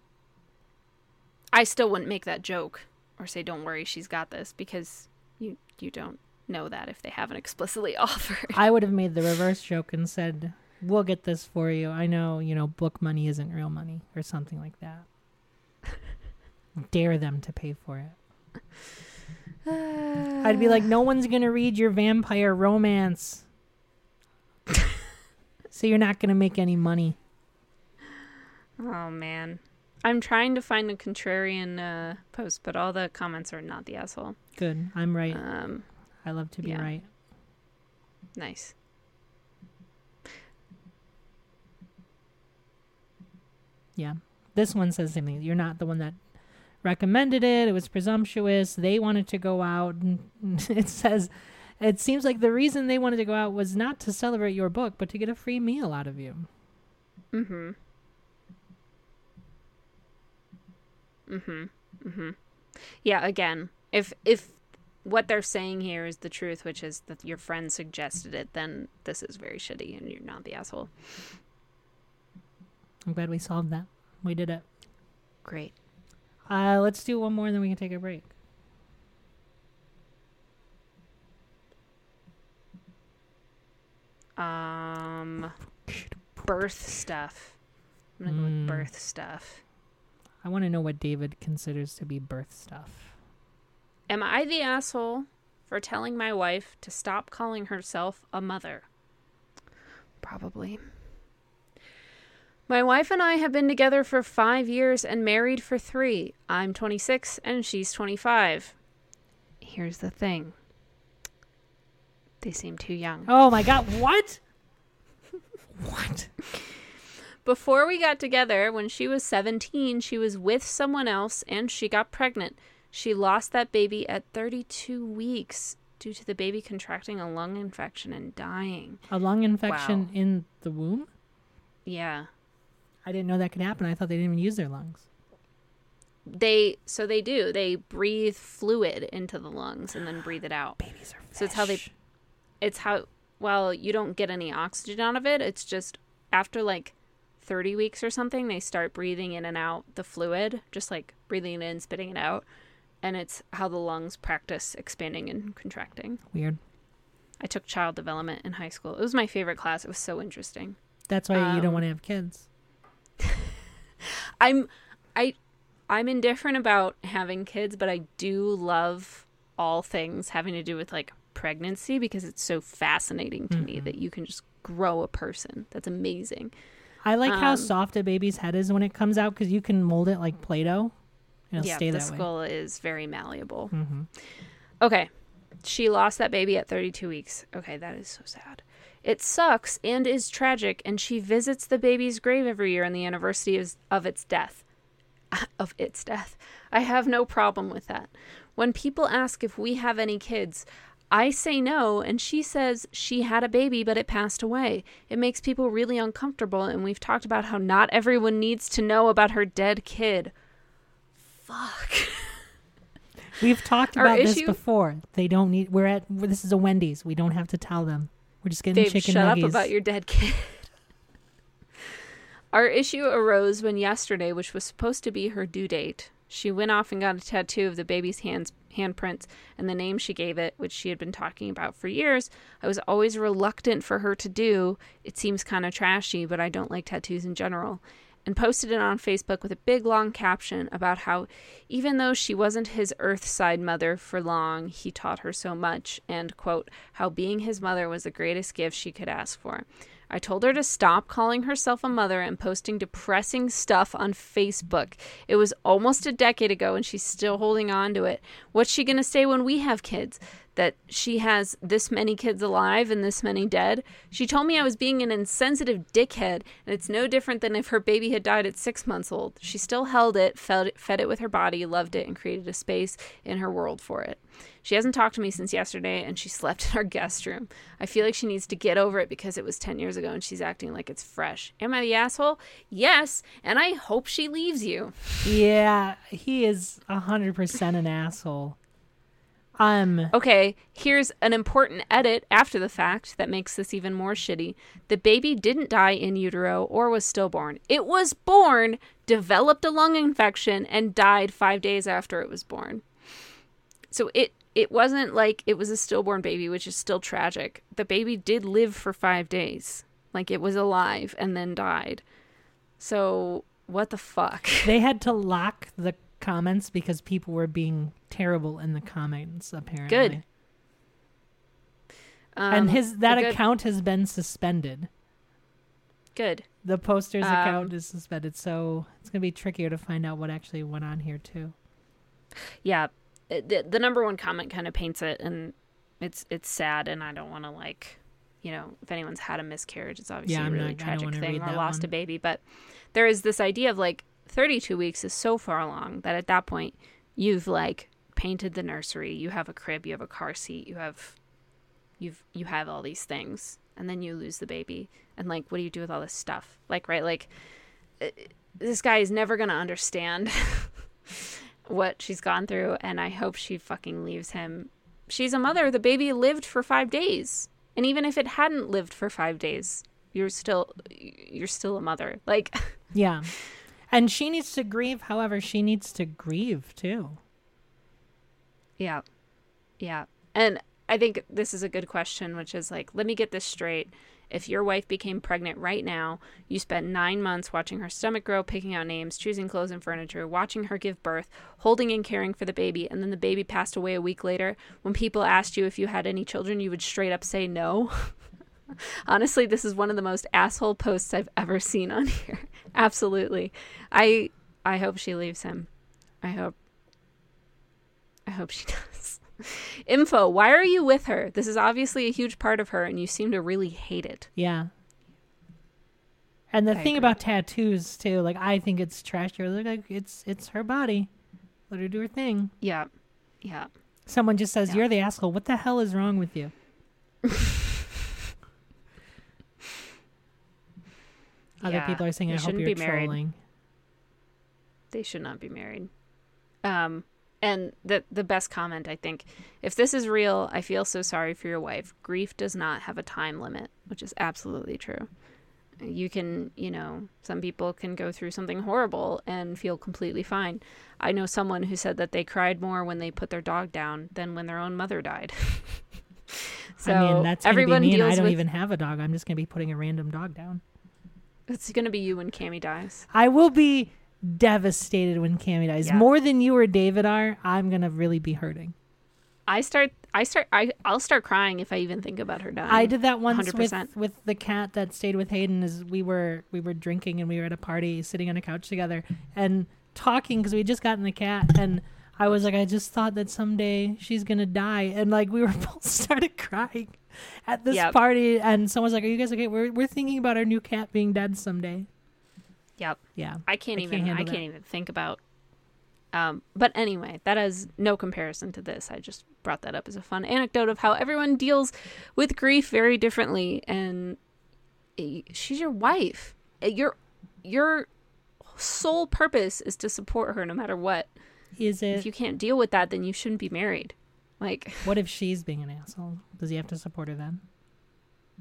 I still wouldn't make that joke or say, don't worry, she's got this, because you don't know that if they haven't explicitly offered. I would have made the reverse joke and said, "We'll get this for you. I know, book money isn't real money," or something like that. Dare them to pay for it. I'd be like, no one's going to read your vampire romance. So you're not going to make any money. Oh, man. I'm trying to find a contrarian post, but all the comments are not the asshole. Good. I'm right. I love to be yeah. right. Nice. Yeah. This one says something. You're not the one that recommended it. It was presumptuous. They wanted to go out. And it says, it seems like the reason they wanted to go out was not to celebrate your book, but to get a free meal out of you. Mm-hmm. Mm-hmm. Mm-hmm. Yeah, again, if what they're saying here is the truth, which is that your friend suggested it, then this is very shitty and you're not the asshole. I'm glad we solved that. We did it. Great. Let's do one more and then we can take a break. Birth stuff. I'm gonna go with birth stuff. I want to know what David considers to be birth stuff. Am I the asshole for telling my wife to stop calling herself a mother? Probably. My wife and I have been together for 5 years and married for 3. I'm 26 and she's 25. Here's the thing. They seem too young. Oh my God, what? What? Before we got together, when she was 17, she was with someone else and she got pregnant. She lost that baby at 32 weeks due to the baby contracting a lung infection and dying. A lung infection in the womb? Yeah. I didn't know that could happen. I thought they didn't even use their lungs. They do. They breathe fluid into the lungs and then breathe it out. Babies are fish. So well, you don't get any oxygen out of it. It's just after like 30 weeks or something, they start breathing in and out the fluid, just like breathing it in, spitting it out. And it's how the lungs practice expanding and contracting. Weird. I took child development in high school. It was my favorite class. It was so interesting. That's why you don't want to have kids. I'm indifferent about having kids, but I do love all things having to do with like pregnancy because it's so fascinating to me that you can just grow a person. That's amazing. I like how soft a baby's head is when it comes out because you can mold it like Play-Doh. It'll stay that way. The skull is very malleable. Mm-hmm. Okay. She lost that baby at 32 weeks. Okay, that is so sad. It sucks and is tragic, and she visits the baby's grave every year on the anniversary of its death. Of its death. I have no problem with that. When people ask if we have any kids, I say no, and she says she had a baby, but it passed away. It makes people really uncomfortable, and we've talked about how not everyone needs to know about her dead kid. Fuck. We've talked about this before. They don't need. This is a Wendy's. We don't have to tell them. We're just getting Dave, chicken shut nuggies. up about your dead kid. Our issue arose when yesterday, which was supposed to be her due date, she went off and got a tattoo of the baby's handprints and the name she gave it, which she had been talking about for years. I was always reluctant for her to do. It seems kind of trashy, but I don't like tattoos in general. And posted it on Facebook with a big long caption about how even though she wasn't his Earthside mother for long, he taught her so much, and, quote, how being his mother was the greatest gift she could ask for. I told her to stop calling herself a mother and posting depressing stuff on Facebook. It was almost a decade ago and she's still holding on to it. What's she going to say when we have kids? That she has this many kids alive and this many dead? She told me I was being an insensitive dickhead, and it's no different than if her baby had died at 6 months old. She still held it, fed it with her body, loved it, and created a space in her world for it. She hasn't talked to me since yesterday, and she slept in our guest room. I feel like she needs to get over it because it was 10 years ago and she's acting like it's fresh. Am I the asshole? Yes, and I hope she leaves you. Yeah, he is 100% an asshole. Okay, here's an important edit after the fact that makes this even more shitty. The baby didn't die in utero or was stillborn. It was born, developed a lung infection, and died 5 days after it was born. So it wasn't like it was a stillborn baby, which is still tragic. The baby did live for 5 days. Like, it was alive and then died. So, what the fuck? They had to lock the comments because people were being terrible in the comments, apparently. Good. And that account has been suspended. Good. The poster's account is suspended, so it's going to be trickier to find out what actually went on here, too. Yeah. The number one comment kind of paints it, and it's sad, and I don't want to, like, you know, if anyone's had a miscarriage, it's obviously a really tragic thing, or lost a baby, but there is this idea of, like, 32 weeks is so far along that at that point you've, like, painted the nursery, you have a crib, you have a car seat, you have all these things, and then you lose the baby, and, like, what do you do with all this stuff? Like, right, like, this guy is never gonna understand what she's gone through, and I hope she fucking leaves him. She's a mother. The baby lived for 5 days, and even if it hadn't lived for 5 days, you're still a mother. Like, yeah. And she needs to grieve. However, she needs to grieve too. Yeah. Yeah. And I think this is a good question, which is, like, let me get this straight. If your wife became pregnant right now, you spent 9 months watching her stomach grow, picking out names, choosing clothes and furniture, watching her give birth, holding and caring for the baby, and then the baby passed away a week later. When people asked you if you had any children, you would straight up say no. Honestly, this is one of the most asshole posts I've ever seen on here. Absolutely. I hope she leaves him. I hope she does. Info, why are you with her? This is obviously a huge part of her, and you seem to really hate it. Yeah. And the thing about tattoos, too, like, I think it's trash. Like, it's her body. Let her do her thing. Yeah. Yeah. Someone just says, you're the asshole. What the hell is wrong with you? Other people are saying, I hope you're trolling. They should not be married. And the best comment, I think, if this is real, I feel so sorry for your wife. Grief does not have a time limit, which is absolutely true. You can, you know, some people can go through something horrible and feel completely fine. I know someone who said that they cried more when they put their dog down than when their own mother died. So I mean, that's everyone be me, deals and I don't with... even have a dog. I'm just going to be putting a random dog down. It's going to be you when Cammie dies. I will be devastated when Cammie dies. Yeah. More than you or David are. I'm going to really be hurting. I'll start crying if I even think about her dying. I did that once 100%. with the cat that stayed with Hayden. As we were drinking and we were at a party, sitting on a couch together and talking because we had just gotten the cat, and I was like, I just thought that someday she's gonna die, and like we were both started crying at this party, and someone's like, are you guys okay? We're thinking about our new cat being dead someday. Yep. Yeah. I can't even think about. But anyway, that has no comparison to this. I just brought that up as a fun anecdote of how everyone deals with grief very differently, and she's your wife. Your sole purpose is to support her no matter what. Is it? If you can't deal with that, then you shouldn't be married. Like, what if she's being an asshole? Does he have to support her then?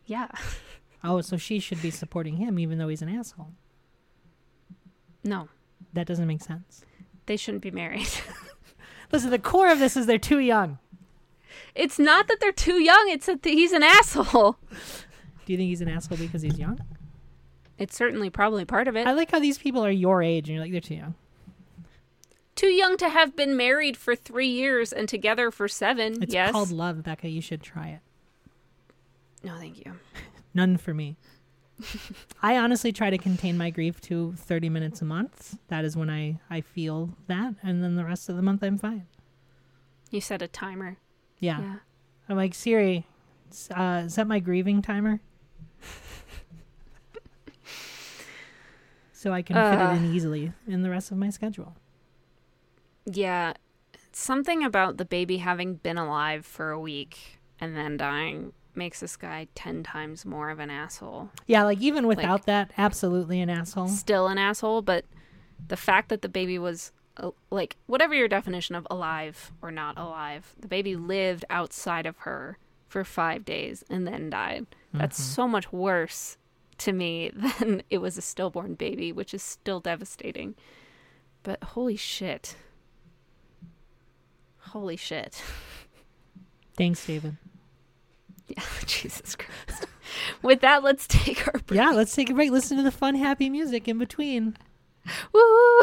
Yeah. Oh, so she should be supporting him even though he's an asshole. No, That doesn't make sense. they shouldn't be married. Listen, the core of this is they're too young. It's not that they're too young. It's that he's an asshole. Do you think he's an asshole because he's young? It's certainly probably part of it. I like how these people are your age and you're like, they're too young. Too young to have been married for 3 years and together for 7. It's yes. called love, Becca. You should try it. No, thank you. None for me. I honestly try to contain my grief to 30 minutes a month. That is when I feel that. And then the rest of the month, I'm fine. You set a timer. Yeah. Yeah. I'm like, Siri, set my grieving timer. So I can fit it in easily in the rest of my schedule. Yeah. Something about the baby having been alive for a week and then dying makes this guy 10 times more of an asshole. Yeah, like even without that, absolutely an asshole. Still an asshole, but the fact that the baby was, like, whatever your definition of alive or not alive, the baby lived outside of her for 5 days and then died. That's so much worse to me than it was a stillborn baby, which is still devastating. But holy shit. Holy shit. Thanks, David. Yeah, Jesus Christ. With that, let's take our break. Yeah, let's take a break. Listen to the fun, happy music in between. Woo!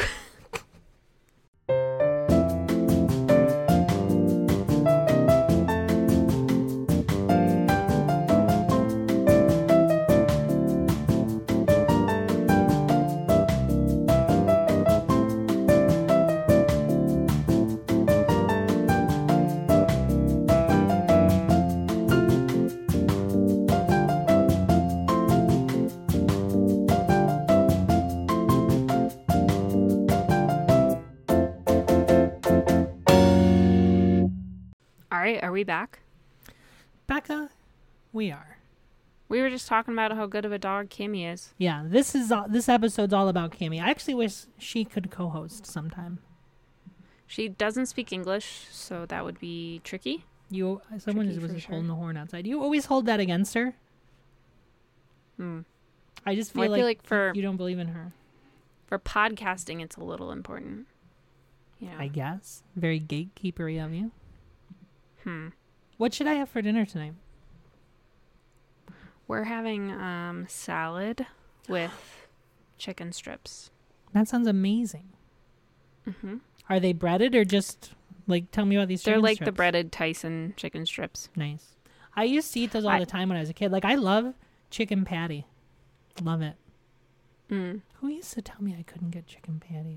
All right, are we back? Becca, we are. We were just talking about how good of a dog Kimmy is. Yeah, this episode's all about Cammy. I actually wish she could co-host sometime. She doesn't speak English, so that would be tricky. Someone Tricky was for just sure. holding the horn outside. You always hold that against her. I just feel, Well, I feel like for you don't believe in her. podcasting, it's a little important. You know. I guess. Very gatekeepery of you. Hmm. What should I have for dinner tonight? We're having salad with chicken strips. That sounds amazing. Mm-hmm. Are they breaded or just like tell me about these They're chicken like strips? the breaded Tyson chicken strips. Nice. I used to eat those all the time when I was a kid. Like I love chicken patty. Love it. Mm. Who used to tell me I couldn't get chicken patties?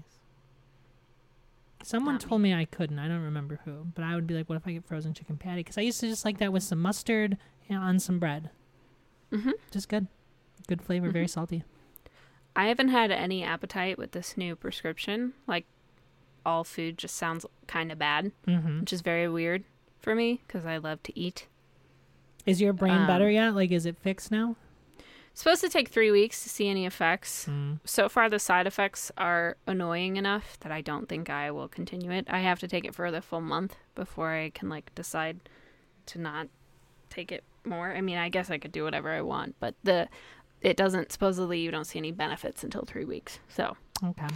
Someone Not told me I couldn't. I don't remember who. But I would be like, what if I get frozen chicken patty? Because I used to just like that with some mustard and on some bread. Mm-hmm. Just good. Good flavor. Very salty. I haven't had any appetite with this new prescription. Like, all food just sounds kind of bad, Mm-hmm. which is very weird for me because I love to eat. Is your brain better yet? Like, is it fixed now? It's supposed to take 3 weeks to see any effects. Mm. So far, the side effects are annoying enough that I don't think I will continue it. I have to take it for the full month before I can, like, decide to not take it more. I mean, I guess I could do whatever I want, but it doesn't, supposedly you don't see any benefits until 3 weeks. So, Okay.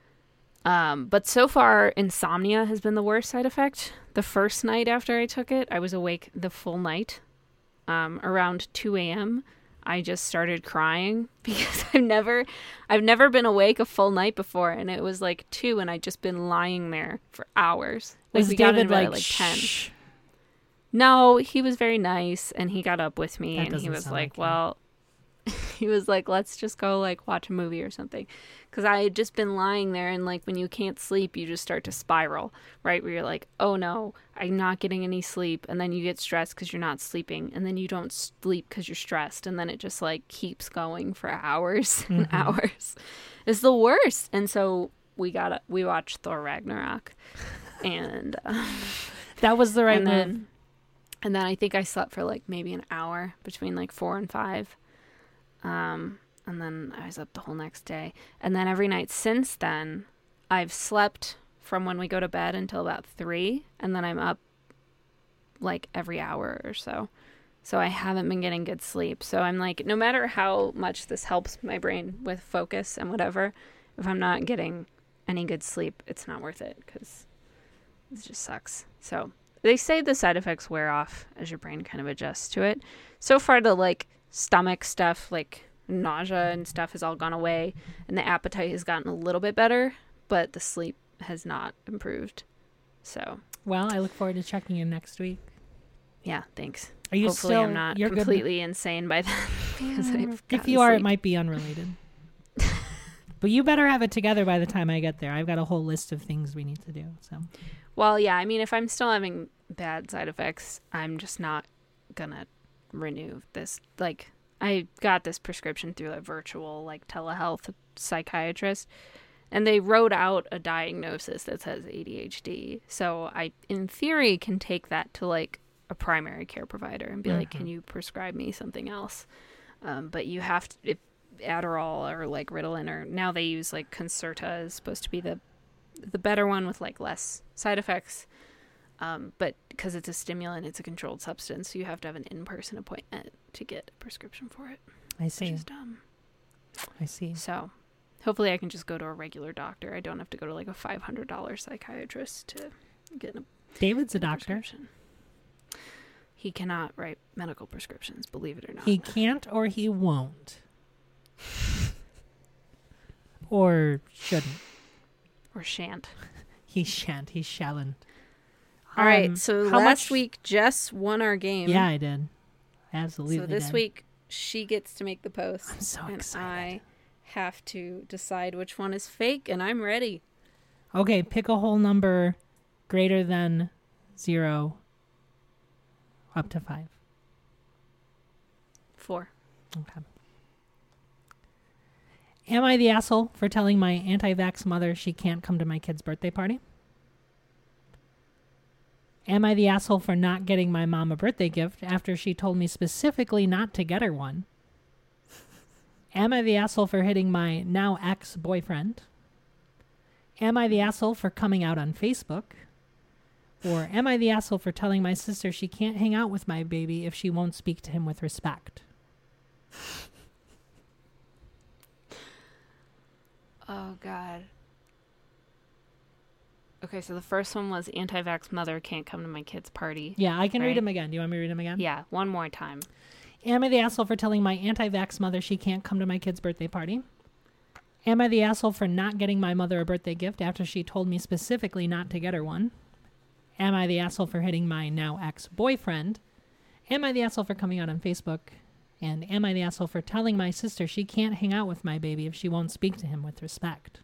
but so far, insomnia has been the worst side effect. The first night after I took it, I was awake the full night. Around 2 a.m., I just started crying because I've never been awake a full night before, and it was like 2, and I'd just been lying there for hours. Like, Was we got David into bed like, at 10. shh? No, he was very nice, and he got up with me, That and he doesn't was sound like, like him. well, he was like, let's just go, like, watch a movie or something. Because I had just been lying there, and, like, when you can't sleep, you just start to spiral, right? Where you're like, oh, no, I'm not getting any sleep. And then you get stressed because you're not sleeping. And then you don't sleep because you're stressed. And then it just, like, keeps going for hours and hours. It's the worst. And so we watched Thor Ragnarok. And That was the right and move. then I think I slept for like maybe an hour between like 4 and 5. And then I was up the whole next day. And then every night since then, I've slept from when we go to bed until about 3. And then I'm up like every hour or so. So I haven't been getting good sleep. So I'm like, no matter how much this helps my brain with focus and whatever, if I'm not getting any good sleep, it's not worth it because it just sucks. So they say the side effects wear off as your brain kind of adjusts to it. So far, the like stomach stuff, like nausea and stuff, has all gone away, and the appetite has gotten a little bit better, but the sleep has not improved. So, well, I look forward to checking in next week. Yeah, thanks. Are you Hopefully still? I'm not you're completely insane by then because I've if you are, it might be unrelated. But you better have it together by the time I get there. I've got a whole list of things we need to do. So, well, yeah. I mean, if I'm still having bad side effects, I'm just not gonna renew this. Like, I got this prescription through a virtual, like, telehealth psychiatrist, and they wrote out a diagnosis that says ADHD. So I, in theory, can take that to like a primary care provider and be like, can you prescribe me something else? But you have to, if Adderall or like Ritalin, or now they use like Concerta is supposed to be the better one with like less side effects. But because it's a stimulant, it's a controlled substance, so you have to have an in-person appointment to get a prescription for it. I see. Which is dumb. I see. So hopefully I can just go to a regular doctor. I don't have to go to like a $500 psychiatrist to get a David's a doctor. He cannot write medical prescriptions, believe it or not. He can't, or he won't. Or shouldn't. Or shan't. He shan't. He shalln't. All right, so last week Jess won our game. Yeah, I did. Absolutely. So this week she gets to make the post. I'm so and excited. I have to decide which one is fake, and I'm ready. Okay, pick a whole number greater than 0 up to 5. 4. Okay. Am I the asshole for telling my anti-vax mother she can't come to my kid's birthday party? Am I the asshole for not getting my mom a birthday gift after she told me specifically not to get her one? Am I the asshole for hitting my now ex-boyfriend? Am I the asshole for coming out on Facebook? Or am I the asshole for telling my sister she can't hang out with my baby if she won't speak to him with respect? Oh, God. Okay, so the first one was anti-vax mother can't come to my kid's party. Yeah, I can read Right. them again. Do you want me to read them again? Yeah, one more time. Am I the asshole for telling my anti-vax mother she can't come to my kid's birthday party? Am I the asshole for not getting my mother a birthday gift after she told me specifically not to get her one? Am I the asshole for hitting my now ex-boyfriend? Am I the asshole for coming out on Facebook? And am I the asshole for telling my sister she can't hang out with my baby if she won't speak to him with respect?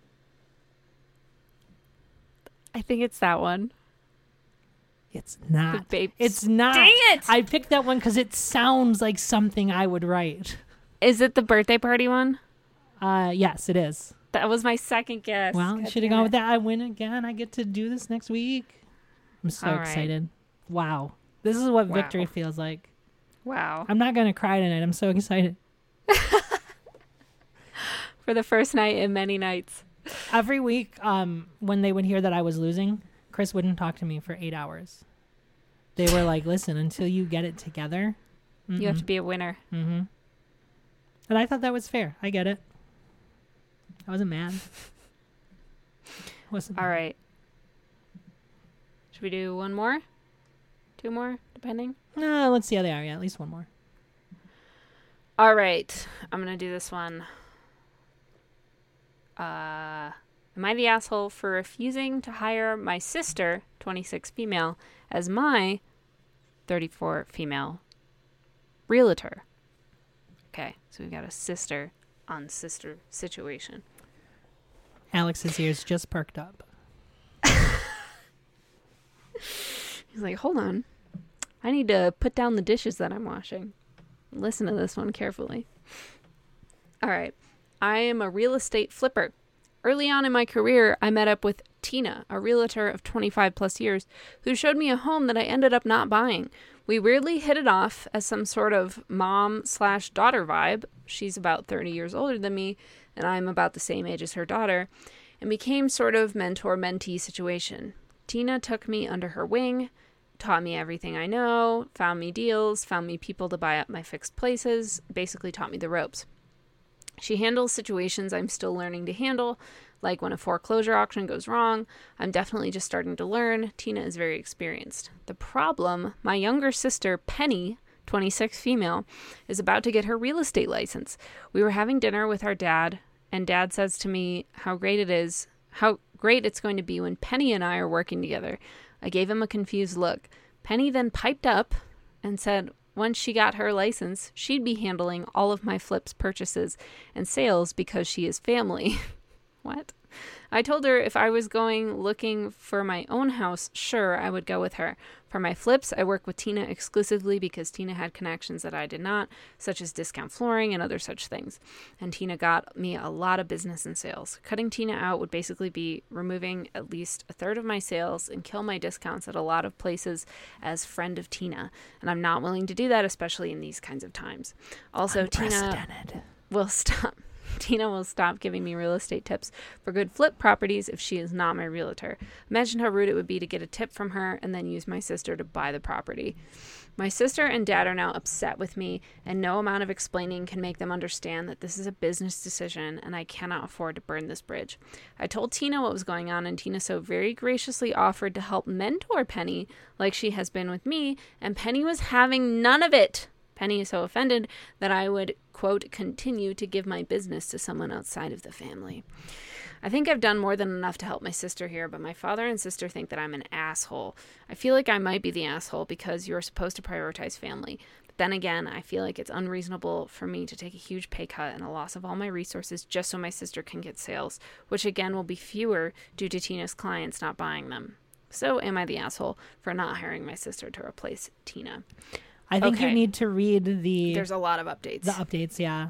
I think it's that one. It's not. Babe. It's not. Dang it! I picked that one because it sounds like something I would write. Is it the birthday party one? Yes, it is. That was my second guess. Well, God should have damn gone it. with that. I win again. I get to do this next week. I'm so All right. excited. Wow. This is what Wow. victory feels like. Wow. I'm not going to cry tonight. I'm so excited. For the first night in many nights. Every week, when they would hear that I was losing, Chris wouldn't talk to me for 8 hours. They were like, listen, until you get it together. You have to be a winner. Mm-hmm. And I thought that was fair. I get it. I wasn't mad. Wasn't All right. Should we do one more? 2 more, depending? No, let's see how they are. Yeah, at least one more. All right. I'm going to do this one. Am I the asshole for refusing to hire my sister, 26 female, as my 34 female realtor? Okay, so we've got a sister on sister situation. Alex's ears just perked up. He's like, hold on. I need to put down the dishes that I'm washing. Listen to this one carefully. All right. I am a real estate flipper. Early on in my career, I met up with Tina, a realtor of 25 plus years, who showed me a home that I ended up not buying. We weirdly hit it off as some sort of mom/daughter vibe. She's about 30 years older than me, and I'm about the same age as her daughter, and became sort of mentor-mentee situation. Tina took me under her wing, taught me everything I know, found me deals, found me people to buy up my fixed places, basically taught me the ropes. She handles situations I'm still learning to handle, like when a foreclosure auction goes wrong. I'm definitely just starting to learn. Tina is very experienced. The problem, my younger sister, Penny, 26 female, is about to get her real estate license. We were having dinner with our dad, and Dad says to me how great it's going to be when Penny and I are working together. I gave him a confused look. Penny then piped up and said once she got her license, she'd be handling all of my flips, purchases, and sales because she is family. What? I told her if I was going looking for my own house, sure, I would go with her. For my flips, I work with Tina exclusively because Tina had connections that I did not, such as discount flooring and other such things. And Tina got me a lot of business and sales. Cutting Tina out would basically be removing at least a third of my sales and kill my discounts at a lot of places as friend of Tina. And I'm not willing to do that, especially in these kinds of times. Also, Tina will stop giving me real estate tips for good flip properties if she is not my realtor. Imagine how rude it would be to get a tip from her and then use my sister to buy the property. My sister and dad are now upset with me, and no amount of explaining can make them understand that this is a business decision and I cannot afford to burn this bridge. I told Tina what was going on, and Tina so very graciously offered to help mentor Penny like she has been with me, and Penny was having none of it. Penny is so offended that I would, quote, continue to give my business to someone outside of the family. I think I've done more than enough to help my sister here, but my father and sister think that I'm an asshole. I feel like I might be the asshole because you're supposed to prioritize family. But then again, I feel like it's unreasonable for me to take a huge pay cut and a loss of all my resources just so my sister can get sales, which again will be fewer due to Tina's clients not buying them. So am I the asshole for not hiring my sister to replace Tina? I think you need to read There's a lot of updates. The updates, yeah.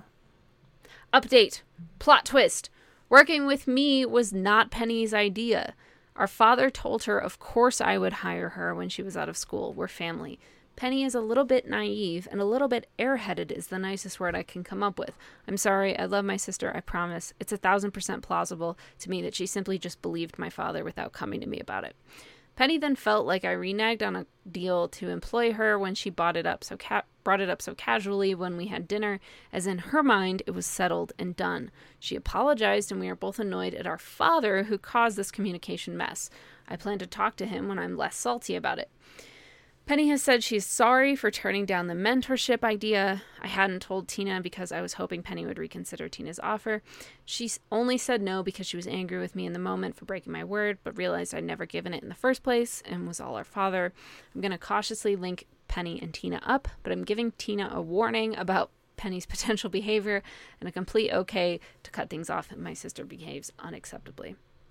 Update. Plot twist. Working with me was not Penny's idea. Our father told her of course I would hire her when she was out of school. We're family. Penny is a little bit naive and a little bit airheaded is the nicest word I can come up with. I'm sorry. I love my sister. I promise. It's 1,000% plausible to me that she simply just believed my father without coming to me about it. Penny then felt like I reneged on a deal to employ her when she brought it up so casually when we had dinner, as in her mind it was settled and done. She apologized, and we are both annoyed at our father who caused this communication mess. I plan to talk to him when I'm less salty about it. Penny has said she's sorry for turning down the mentorship idea. I hadn't told Tina because I was hoping Penny would reconsider Tina's offer. She only said no because she was angry with me in the moment for breaking my word, but realized I'd never given it in the first place and was all our father. I'm going to cautiously link Penny and Tina up, but I'm giving Tina a warning about Penny's potential behavior and a complete okay to cut things off if my sister behaves unacceptably.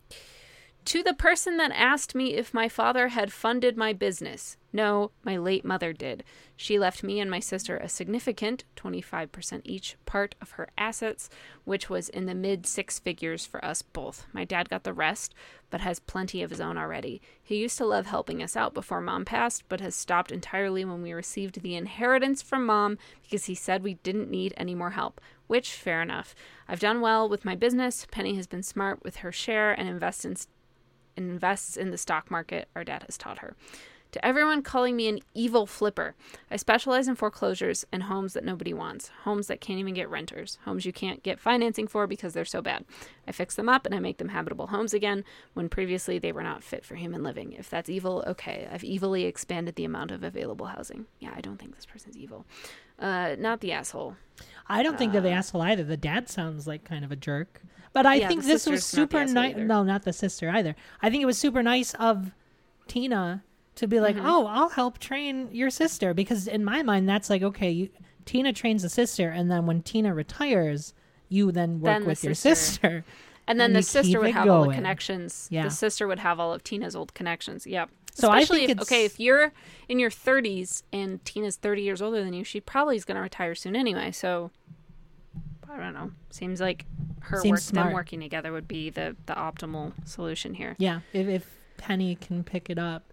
To the person that asked me if my father had funded my business. No, my late mother did. She left me and my sister a significant 25% each part of her assets, which was in the mid 6 figures for us both. My dad got the rest, but has plenty of his own already. He used to love helping us out before Mom passed, but has stopped entirely when we received the inheritance from Mom because he said we didn't need any more help, which, fair enough. I've done well with my business. Penny has been smart with her share and invests in the stock market our dad has taught her. To everyone calling me an evil flipper, I specialize in foreclosures and homes that nobody wants, homes that can't even get renters, homes you can't get financing for because they're so bad. I fix them up and I make them habitable homes again when previously they were not fit for human living. If that's evil, okay. I've evilly expanded the amount of available housing. Yeah, I don't think this person's evil. Not the asshole. I don't think they're the asshole either. The dad sounds like kind of a jerk. But I think this was super nice. No, not the sister either. I think it was super nice of Tina to be like, oh, I'll help train your sister. Because in my mind, that's like, okay, Tina trains the sister. And then when Tina retires, you then work with your sister. And then the sister would have all the connections. Yeah. The sister would have all of Tina's old connections. Yep. So especially I think if you're in your 30s and Tina's 30 years older than you, she probably is going to retire soon anyway. So I don't know. Seems like them working together would be the optimal solution here. Yeah, if Penny can pick it up.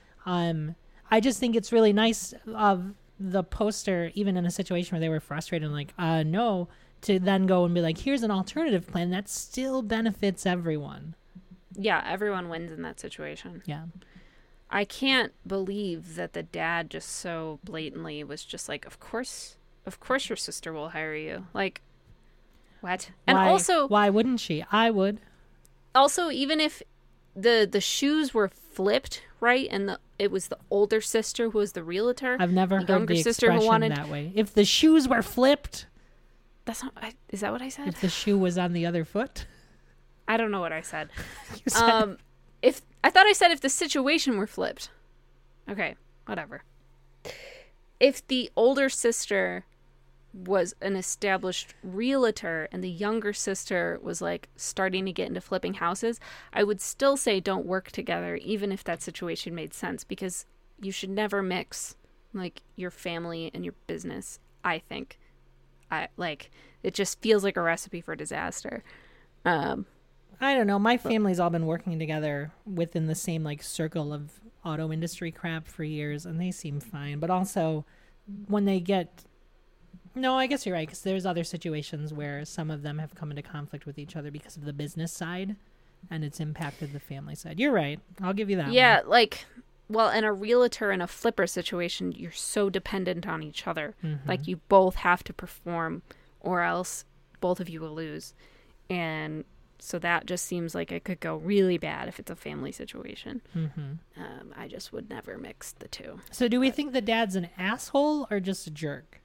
I just think it's really nice of the poster, even in a situation where they were frustrated and like, no, to then go and be like, here's an alternative plan that still benefits everyone. Yeah, everyone wins in that situation. Yeah. I can't believe that the dad just so blatantly was just like, of course your sister will hire you. Like, what? And also, why wouldn't she? I would. Also, even if the shoes were flipped, right, and it was the older sister who was the realtor. I've never heard the expression that way. If the shoes were flipped. That's not. Is that what I said? If the shoe was on the other foot. I don't know what I said. You said if I thought I said if the situation were flipped. Okay, whatever. If the older sister was an established realtor and the younger sister was like starting to get into flipping houses, I would still say don't work together, even if that situation made sense, because you should never mix like your family and your business. I think it just feels like a recipe for disaster. I don't know. My family's all been working together within the same like circle of auto industry crap for years, and they seem fine. But also when they get No, I guess you're right, because there's other situations where some of them have come into conflict with each other because of the business side, and it's impacted the family side. You're right. I'll give you that one. Well, in a realtor and a flipper situation, you're so dependent on each other. Mm-hmm. Like, you both have to perform, or else both of you will lose. And so that just seems like it could go really bad if it's a family situation. Mm-hmm. I just would never mix the two. So do we think the dad's an asshole or just a jerk?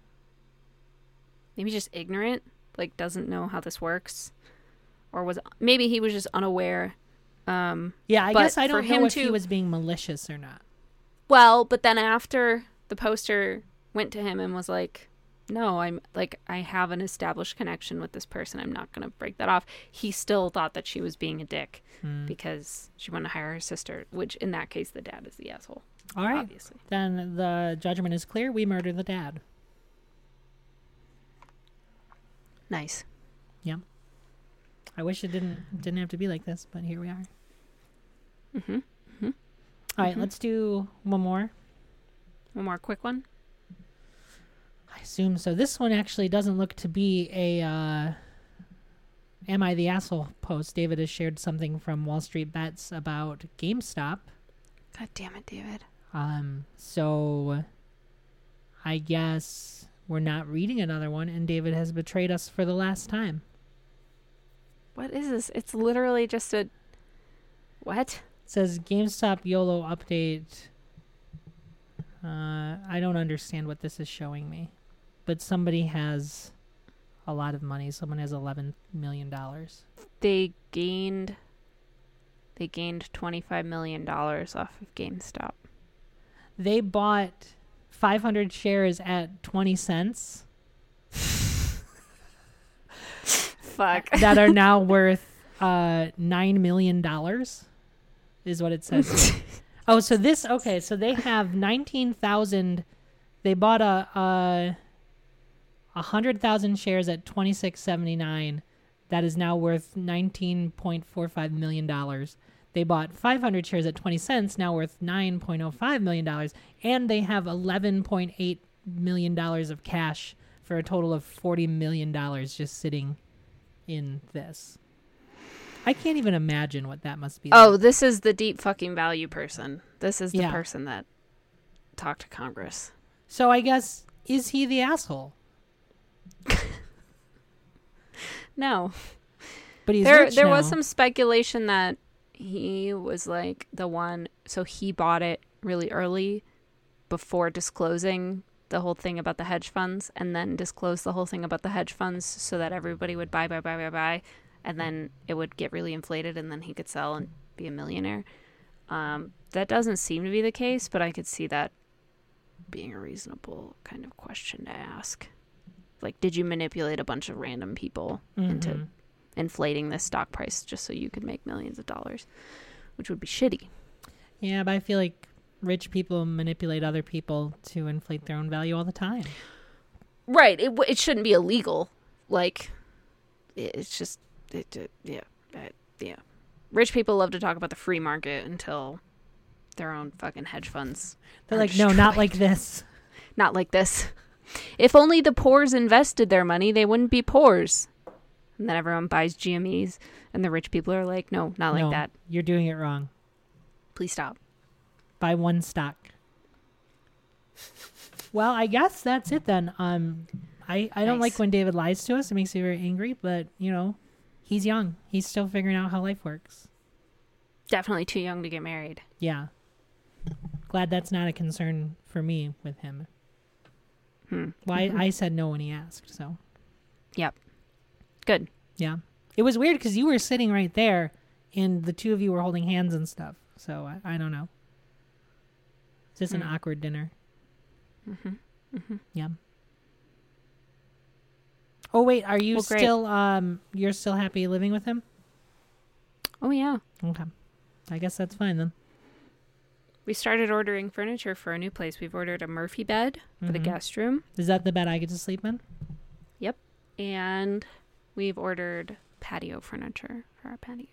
Maybe just ignorant, like doesn't know how this works, or maybe he was just unaware. I guess I don't know if he was being malicious or not. Well, but then after the poster went to him and was like, no, I have an established connection with this person. I'm not going to break that off. He still thought that she was being a dick because she wanted to hire her sister, which in that case, the dad is the asshole. All right. Obviously. Then the judgment is clear. We murder the dad. Nice. Yeah. I wish it didn't have to be like this, but here we are. Mm-hmm. Mm-hmm. All right, let's do one more. One more quick one. I assume so. This one actually doesn't look to be a Am I the Asshole post. David has shared something from Wall Street Bets about GameStop. God damn it, David. So I guess we're not reading another one, and David has betrayed us for the last time. What is this? It's literally just a... What? It says GameStop YOLO update. I don't understand what this is showing me. But somebody has a lot of money. Someone has $11 million. They gained $25 million off of GameStop. They bought 500 shares at 20 cents. Fuck. That are now worth $9 million is what it says. Oh, so this, okay, so they have 19,000. They bought 100,000 shares at $26.79. That is now worth $19.45 million. They bought 500 shares at 20 cents, now worth $9.05 million. And they have $11.8 million of cash for a total of $40 million just sitting in this. I can't even imagine what that must be like. Oh, this is the deep fucking value person. This is the person that talked to Congress. So I guess, is he the asshole? No. But he's there rich now. was some speculation that he was like the one, so he bought it really early before disclosing the whole thing about the hedge funds, and then disclosed the whole thing about the hedge funds so that everybody would buy, and then it would get really inflated, and then he could sell and be a millionaire. That doesn't seem to be the case, but I could see that being a reasonable kind of question to ask. Like, did you manipulate a bunch of random people into inflating this stock price just so you could make millions of dollars, which would be shitty. Yeah, but I feel like rich people manipulate other people to inflate their own value all the time. Right. It shouldn't be illegal. Like, it's just, yeah. Rich people love to talk about the free market until their own fucking hedge funds. They're like, no, not like this. Not like this. If only the poors invested their money, they wouldn't be poors. And then everyone buys GMEs, and the rich people are like, no, not like that. You're doing it wrong. Please stop. Buy one stock. Well, I guess that's it then. I don't like when David lies to us. It makes me very angry, but, you know, he's young. He's still figuring out how life works. Definitely too young to get married. Yeah. Glad that's not a concern for me with him. Well, I said no when he asked, so. Yep. Good. Yeah. It was weird because you were sitting right there and the two of you were holding hands and stuff. So I don't know. It's just an awkward dinner. Yeah. Oh, wait. Are you you're still happy living with him? Oh, yeah. Okay. I guess that's fine then. We started ordering furniture for a new place. We've ordered a Murphy bed for the guest room. Is that the bed I get to sleep in? Yep. And we've ordered patio furniture for our patio.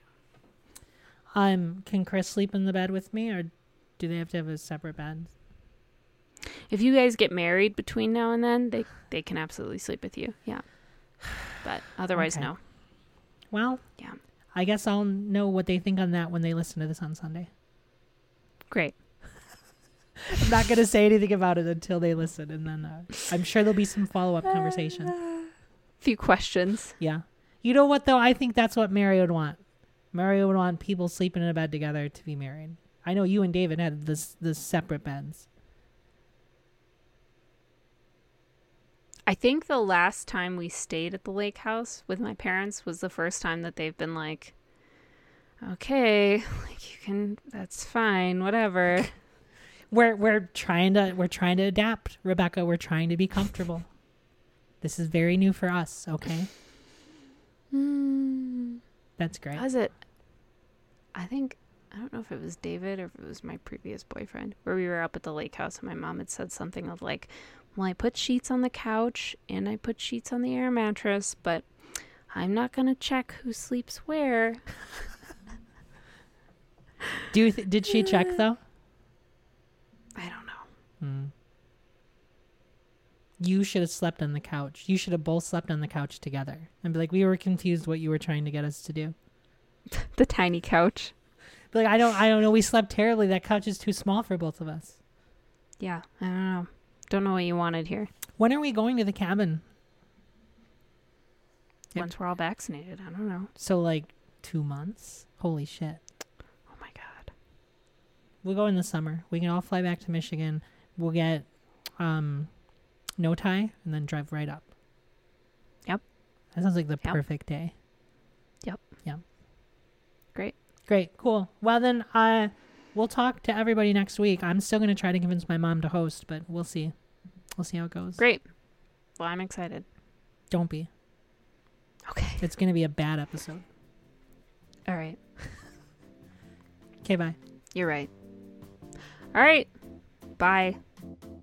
Can Chris sleep in the bed with me, or do they have to have a separate bed? If you guys get married between now and then, they can absolutely sleep with you. Yeah. But otherwise, Okay. no. Well, Yeah. I guess I'll know what they think on that when they listen to this on Sunday. Great. I'm not going to say anything about it until they listen, and then I'm sure there'll be some follow-up conversation. Few questions. Yeah. You know what, though? I think that's what Mary would want. Mary would want people sleeping in a bed together to be married. I know you and David had this separate beds. I think the last time we stayed at the lake house with my parents was the first time that they've been like, okay, like you can, that's fine, whatever. We're trying to adapt, Rebecca. We're trying to be comfortable. This is very new for us, okay? That's great. Was it? I don't know if it was David or if it was my previous boyfriend, where we were up at the lake house and my mom had said something of like, well, I put sheets on the couch and I put sheets on the air mattress, but I'm not going to check who sleeps where. Did she check, though? I don't know. You should have slept on the couch. You should have both slept on the couch together. And be like, we were confused what you were trying to get us to do. The tiny couch. Be like, I don't know. We slept terribly. That couch is too small for both of us. Yeah, I don't know. Don't know what you wanted here. When are we going to the cabin? Once we're all vaccinated, I don't know. So, like, 2 months? Holy shit. Oh my God. We'll go in the summer. We can all fly back to Michigan. We'll get no tie and then drive right up. Yep. That sounds like the perfect day. Yep. Yep. Great. Cool. Well, then we'll talk to everybody next week. I'm still going to try to convince my mom to host, but we'll see. We'll see how it goes. Great. Well, I'm excited. Don't be. Okay. It's going to be a bad episode. All right. Okay, bye. You're right. All right. Bye.